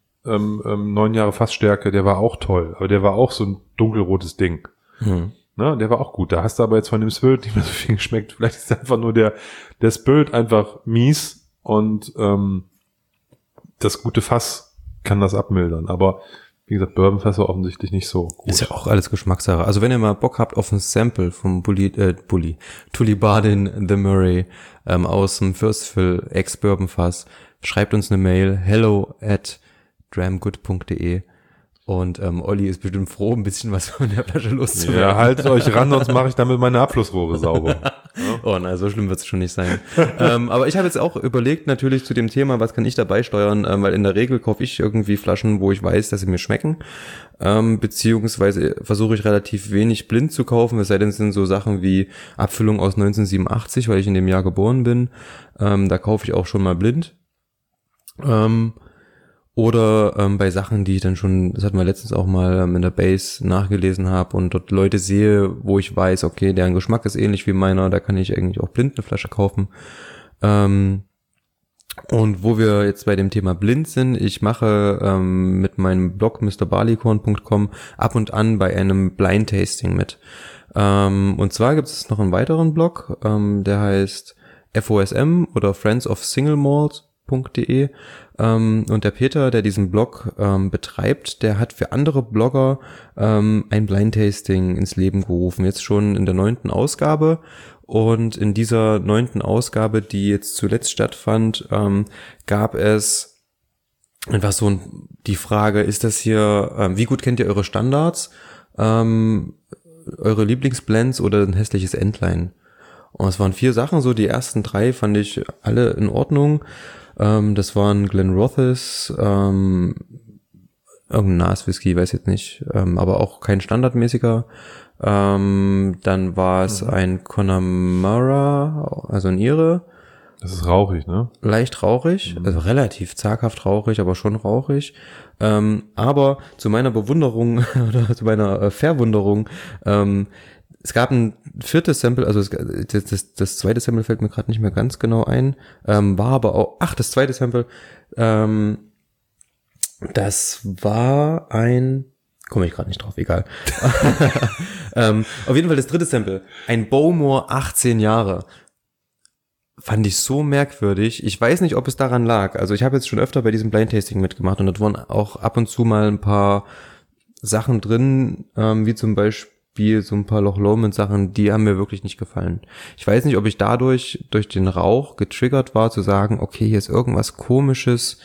9 Jahre Fassstärke, der war auch toll, aber der war auch so ein dunkelrotes Ding. Ne, der war auch gut. Da hast du aber jetzt von dem Spirit nicht mehr so viel geschmeckt. Vielleicht ist einfach nur der Spirit einfach mies und das gute Fass kann das abmildern. Aber wie gesagt, Bourbonfässer offensichtlich nicht so gut. Ist ja auch alles Geschmackssache. Also wenn ihr mal Bock habt auf ein Sample vom Tullibardin The Murray aus dem First Fill Ex-Bourbonfass, schreibt uns eine Mail, hello@dramgood.de und Olli ist bestimmt froh, ein bisschen was von der Flasche loszuwerden. Ja, haltet euch ran, sonst mache ich damit meine Abflussrohre sauber. Oh nein, so schlimm wird es schon nicht sein. Aber ich habe jetzt auch überlegt, natürlich zu dem Thema, was kann ich dabei steuern, weil in der Regel kaufe ich irgendwie Flaschen, wo ich weiß, dass sie mir schmecken, beziehungsweise versuche ich relativ wenig blind zu kaufen, es sei denn, es sind so Sachen wie Abfüllung aus 1987, weil ich in dem Jahr geboren bin, da kaufe ich auch schon mal blind. Oder bei Sachen, die ich dann schon, das hatten wir letztens auch mal in der Base nachgelesen habe und dort Leute sehe, wo ich weiß, okay, deren Geschmack ist ähnlich wie meiner, da kann ich eigentlich auch blind eine Flasche kaufen. Und wo wir jetzt bei dem Thema blind sind, ich mache mit meinem Blog mrbarleycorn.com ab und an bei einem Blind Tasting mit. Und zwar gibt es noch einen weiteren Blog, der heißt FOSM oder Friends of Single Malt.de. Und der Peter, der diesen Blog betreibt, der hat für andere Blogger ein Blind-Tasting ins Leben gerufen, jetzt schon in der 9. Ausgabe. Und in dieser 9. Ausgabe, die jetzt zuletzt stattfand, gab es einfach so die Frage, ist das hier, wie gut kennt ihr eure Standards, eure Lieblingsblends oder ein hässliches Entlein? Und es waren 4 Sachen, so die ersten 3 fand ich alle in Ordnung. Das waren Glenrothes, irgendein Nas-Whisky, weiß jetzt nicht, aber auch kein standardmäßiger. Dann war es ein Connemara, also ein Ire. Das ist rauchig, ne? Leicht rauchig, also relativ zaghaft rauchig, aber schon rauchig. Aber zu meiner Bewunderung oder zu meiner Verwunderung, es gab ein 4. Sample, also das 2. Sample fällt mir gerade nicht mehr ganz genau ein, war aber auch, das 2. Sample, das war komme ich gerade nicht drauf, egal. Auf jeden Fall das 3. Sample, ein Bowmore 18 Jahre. Fand ich so merkwürdig. Ich weiß nicht, ob es daran lag. Also ich habe jetzt schon öfter bei diesem Blind Tasting mitgemacht und dort waren auch ab und zu mal ein paar Sachen drin, wie zum Beispiel so ein paar Loch Lomond Sachen, die haben mir wirklich nicht gefallen. Ich weiß nicht, ob ich durch den Rauch getriggert war, zu sagen, okay, hier ist irgendwas Komisches,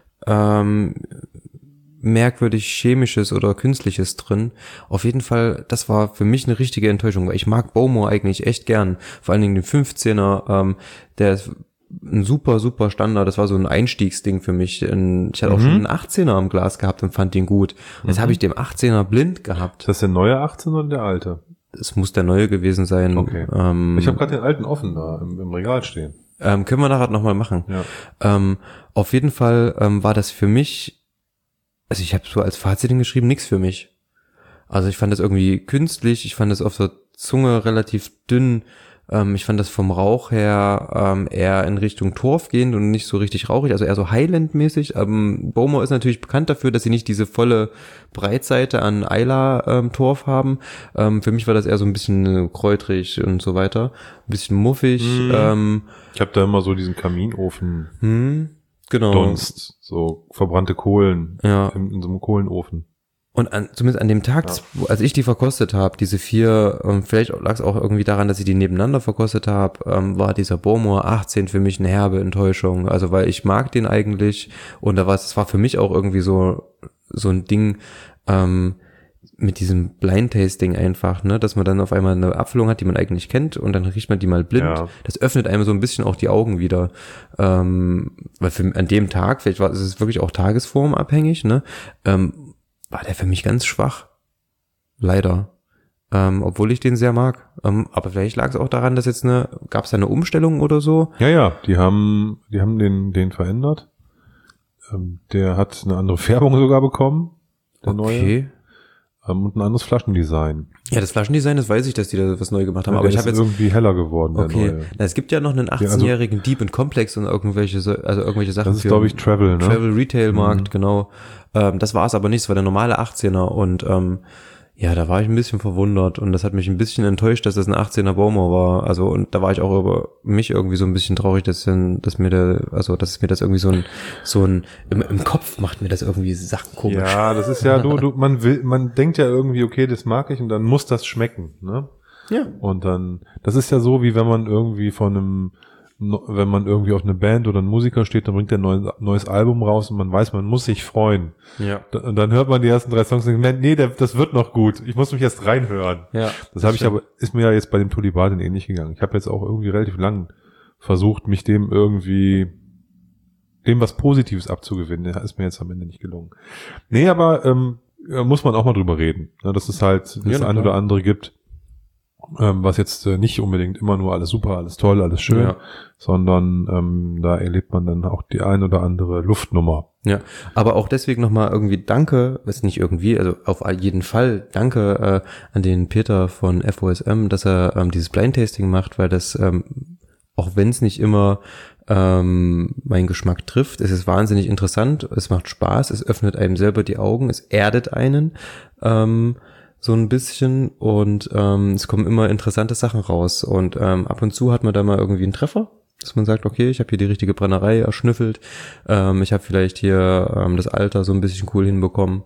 merkwürdig Chemisches oder Künstliches drin. Auf jeden Fall, das war für mich eine richtige Enttäuschung, weil ich mag Bowmore eigentlich echt gern. Vor allen Dingen den 15er, der ist ein super, super Standard. Das war so ein Einstiegsding für mich. Ich hatte auch schon einen 18er am Glas gehabt und fand den gut. Jetzt habe ich den 18er blind gehabt. Ist das der neue 18er oder der alte? Es muss der neue gewesen sein. Okay. Ich habe gerade den alten offen da im Regal stehen. Können wir nachher nochmal machen. Ja. Auf jeden Fall war das für mich, also ich habe so als Fazit hingeschrieben, nichts für mich. Also ich fand das irgendwie künstlich, ich fand das auf so Zunge relativ dünn. Ich fand das vom Rauch her eher in Richtung Torf gehend und nicht so richtig rauchig, also eher so Highland-mäßig. Bowmore ist natürlich bekannt dafür, dass sie nicht diese volle Breitseite an Islay Torf haben. Für mich war das eher so ein bisschen kräutrig und so weiter. Ein bisschen muffig. Ich habe da immer so diesen Kaminofen genau. Dunst, so verbrannte Kohlen Ja. in so einem Kohlenofen. Und zumindest an dem Tag, als ich die verkostet habe, diese 4, vielleicht lag es auch irgendwie daran, dass ich die nebeneinander verkostet habe, war dieser Bowmore 18 für mich eine herbe Enttäuschung. Also weil ich mag den eigentlich und es war für mich auch irgendwie so ein Ding mit diesem Blind-Tasting einfach, ne, dass man dann auf einmal eine Abfüllung hat, die man eigentlich kennt und dann riecht man die mal blind. Ja. Das öffnet einem so ein bisschen auch die Augen wieder. Weil an dem Tag, vielleicht ist es wirklich auch tagesformabhängig, ne, war der für mich ganz schwach. Leider. Obwohl ich den sehr mag. Aber vielleicht lag es auch daran, dass gab es da eine Umstellung oder so? Ja, die haben den verändert. Der hat eine andere Färbung sogar bekommen, der neue. Und ein anderes Flaschendesign. Ja, das Flaschendesign, das weiß ich, dass die da was neu gemacht haben. Aber ich habe jetzt irgendwie heller geworden, der okay. neue. Na, es gibt ja noch einen 18-jährigen Deep and Complex und irgendwelche Sachen. Das ist, glaube ich, Travel, ne? Travel Retail Markt, genau. Das war es aber nicht, es war der normale 18er und ja, da war ich ein bisschen verwundert und das hat mich ein bisschen enttäuscht, dass das ein 18er Bowmore war. Also und da war ich auch über mich irgendwie so ein bisschen traurig, dass mir das irgendwie so ein im Kopf macht mir das irgendwie Sachen komisch. Ja, das ist ja man denkt ja irgendwie, okay, das mag ich und dann muss das schmecken, ne? Ja. Und dann, das ist ja so, wie wenn man irgendwie wenn man irgendwie auf eine Band oder einen Musiker steht, dann bringt der ein neues Album raus und man weiß, man muss sich freuen. Ja. Und dann hört man die ersten 3 Songs und denkt, nee, das wird noch gut. Ich muss mich erst reinhören. Ja. Ist mir ja jetzt bei dem Tulibaden ähnlich gegangen. Ich habe jetzt auch irgendwie relativ lang versucht, mich dem was Positives abzugewinnen. Das ist mir jetzt am Ende nicht gelungen. Nee, aber muss man auch mal drüber reden. Ja, dass es halt das ein oder andere gibt, was jetzt nicht unbedingt immer nur alles super, alles toll, alles schön, sondern da erlebt man dann auch die ein oder andere Luftnummer. Ja, aber auch deswegen nochmal irgendwie danke, also auf jeden Fall danke an den Peter von FOSM, dass er dieses Blind-Tasting macht, weil das, auch wenn es nicht immer meinen Geschmack trifft, es ist wahnsinnig interessant, es macht Spaß, es öffnet einem selber die Augen, es erdet einen, so ein bisschen und es kommen immer interessante Sachen raus und ab und zu hat man da mal irgendwie einen Treffer, dass man sagt, okay, ich habe hier die richtige Brennerei erschnüffelt, ich habe vielleicht hier das Alter so ein bisschen cool hinbekommen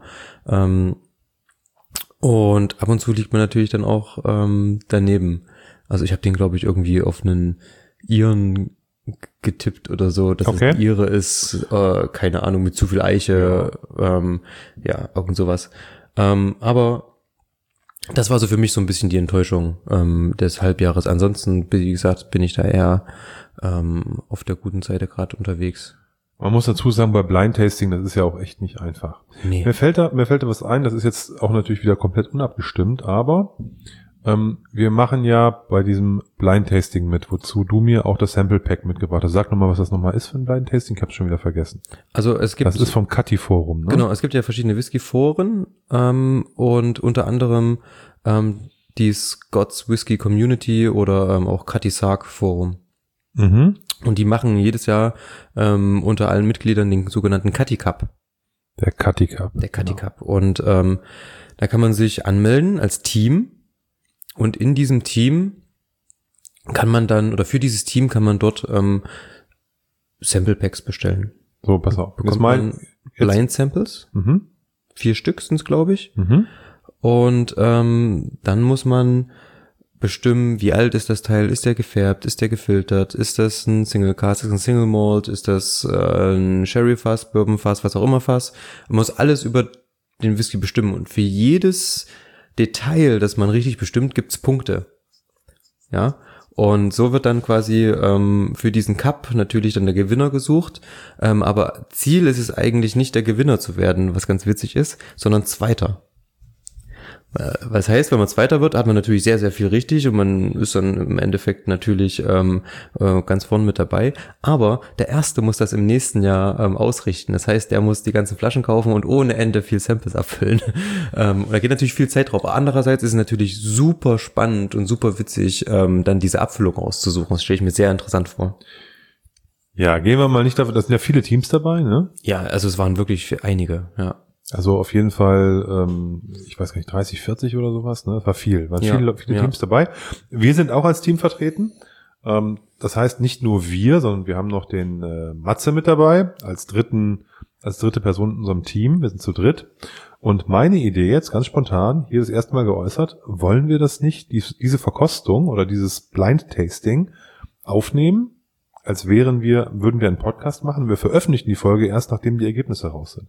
und ab und zu liegt man natürlich dann auch daneben. Also ich habe den, glaube ich, irgendwie auf einen Iren getippt oder so, dass es ein Ire ist, keine Ahnung, mit zu viel Eiche, ja, irgend sowas. Aber das war so für mich so ein bisschen die Enttäuschung des Halbjahres. Ansonsten, wie gesagt, bin ich da eher auf der guten Seite gerade unterwegs. Man muss dazu sagen, bei Blind Tasting, das ist ja auch echt nicht einfach. Nee. Mir fällt da was ein, das ist jetzt auch natürlich wieder komplett unabgestimmt, aber wir machen ja bei diesem Blind Tasting mit, wozu du mir auch das Sample Pack mitgebracht hast. Sag nochmal, was das nochmal ist für ein Blind Tasting. Ich hab's schon wieder vergessen. Also es gibt... Das ist vom Cutty Forum, ne? Genau, es gibt ja verschiedene Whisky-Foren und unter anderem die Scots Whisky Community oder auch Cutty Sark Forum. Mhm. Und die machen jedes Jahr unter allen Mitgliedern den sogenannten Cutty Cup. Der Cutty Cup. Der Cutty Cup. Und da kann man sich anmelden als Team. Und in diesem Team kann man dann, oder für dieses Team kann man dort Sample Packs bestellen. So, pass auf. Bekommt man Blind Samples. 4 Stück sind's, glaube ich. Und dann muss man bestimmen, wie alt ist das Teil, ist der gefärbt, ist der gefiltert, ist das ein Single Cask, ist das ein Single Malt, ist das ein Sherry Fass, Bourbon Fass, was auch immer Fass. Man muss alles über den Whisky bestimmen und für jedes Detail, das man richtig bestimmt, gibt's Punkte. Ja, und so wird dann quasi für diesen Cup natürlich dann der Gewinner gesucht, aber Ziel ist es eigentlich nicht, der Gewinner zu werden, was ganz witzig ist, sondern Zweiter. Was heißt, wenn man Zweiter wird, hat man natürlich sehr, sehr viel richtig und man ist dann im Endeffekt natürlich ganz vorn mit dabei. Aber der Erste muss das im nächsten Jahr ausrichten. Das heißt, der muss die ganzen Flaschen kaufen und ohne Ende viel Samples abfüllen. Und da geht natürlich viel Zeit drauf. Andererseits ist es natürlich super spannend und super witzig, dann diese Abfüllung auszusuchen. Das stelle ich mir sehr interessant vor. Ja, gehen wir mal nicht davon, da sind ja viele Teams dabei, ne? Ja, also es waren wirklich einige, ja. Also auf jeden Fall, ich weiß gar nicht, 30, 40 oder sowas, ne? Das war viel, waren viele Teams dabei. Wir sind auch als Team vertreten. Das heißt nicht nur wir, sondern wir haben noch den Matze mit dabei, als dritte Person in unserem Team. Wir sind zu dritt. Und meine Idee jetzt, ganz spontan, hier das erste Mal geäußert, wollen wir das nicht, diese Verkostung oder dieses Blind Tasting aufnehmen, als würden wir einen Podcast machen. Wir veröffentlichen die Folge erst, nachdem die Ergebnisse raus sind.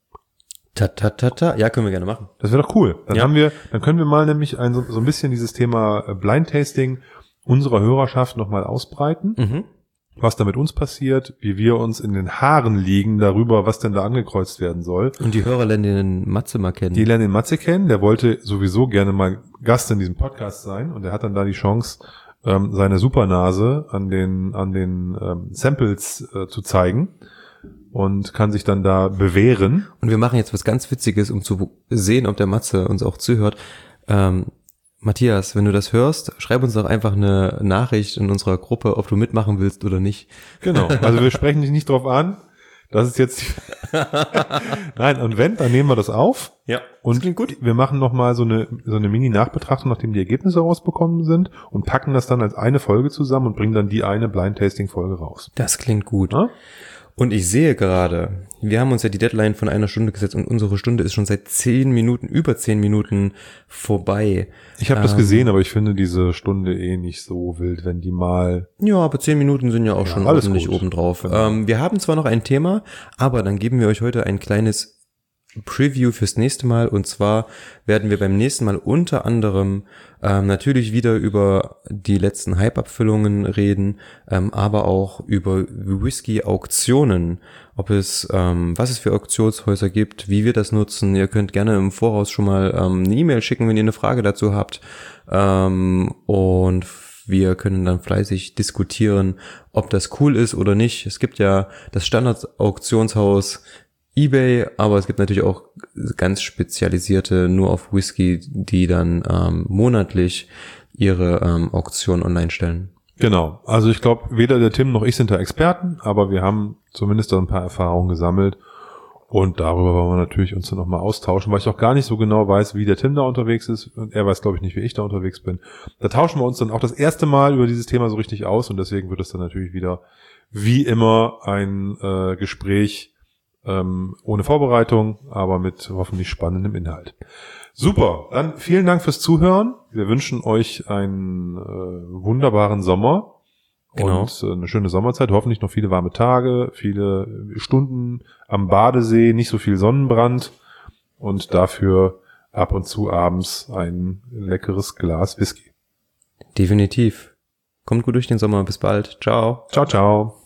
Ja, können wir gerne machen. Das wäre doch cool. Dann können wir mal nämlich so ein bisschen dieses Thema Blind Tasting unserer Hörerschaft nochmal ausbreiten. Was da mit uns passiert, wie wir uns in den Haaren liegen darüber, was denn da angekreuzt werden soll. Und die Hörer lernen den Matze mal kennen. Die lernen den Matze kennen. Der wollte sowieso gerne mal Gast in diesem Podcast sein und er hat dann da die Chance, seine Supernase an den Samples zu zeigen und kann sich dann da bewähren. Und wir machen jetzt was ganz Witziges, um zu sehen, ob der Matze uns auch zuhört. Matthias, wenn du das hörst, schreib uns doch einfach eine Nachricht in unserer Gruppe, ob du mitmachen willst oder nicht. Genau, also wir sprechen dich nicht drauf an. Das ist jetzt Nein, und wenn, dann nehmen wir das auf. Ja, und das klingt gut. Wir machen nochmal so eine Mini-Nachbetrachtung, nachdem die Ergebnisse rausbekommen sind und packen das dann als eine Folge zusammen und bringen dann die eine Blind-Tasting-Folge raus. Das klingt gut. Ja? Und ich sehe gerade, wir haben uns ja die Deadline von 1 Stunde gesetzt und unsere Stunde ist schon seit über 10 Minuten vorbei. Ich habe das gesehen, aber ich finde diese Stunde nicht so wild, wenn die mal... Ja, aber 10 Minuten sind ja auch schon ordentlich obendrauf. Genau. Wir haben zwar noch ein Thema, aber dann geben wir euch heute ein kleines Preview fürs nächste Mal, und zwar werden wir beim nächsten Mal unter anderem natürlich wieder über die letzten Hype-Abfüllungen reden, aber auch über Whisky-Auktionen, was es für Auktionshäuser gibt, wie wir das nutzen. Ihr könnt gerne im Voraus schon mal eine E-Mail schicken, wenn ihr eine Frage dazu habt, und wir können dann fleißig diskutieren, ob das cool ist oder nicht. Es gibt ja das Standard-Auktionshaus eBay, aber es gibt natürlich auch ganz spezialisierte, nur auf Whisky, die dann monatlich ihre Auktion online stellen. Genau, also ich glaube, weder der Tim noch ich sind da Experten, aber wir haben zumindest ein paar Erfahrungen gesammelt und darüber wollen wir natürlich uns dann nochmal austauschen, weil ich auch gar nicht so genau weiß, wie der Tim da unterwegs ist und er weiß, glaube ich, nicht, wie ich da unterwegs bin. Da tauschen wir uns dann auch das erste Mal über dieses Thema so richtig aus und deswegen wird es dann natürlich wieder wie immer ein Gespräch ohne Vorbereitung, aber mit hoffentlich spannendem Inhalt. Super, dann vielen Dank fürs Zuhören. Wir wünschen euch einen wunderbaren Sommer und eine schöne Sommerzeit. Hoffentlich noch viele warme Tage, viele Stunden am Badesee, nicht so viel Sonnenbrand und dafür ab und zu abends ein leckeres Glas Whisky. Definitiv. Kommt gut durch den Sommer. Bis bald. Ciao. Ciao, ciao.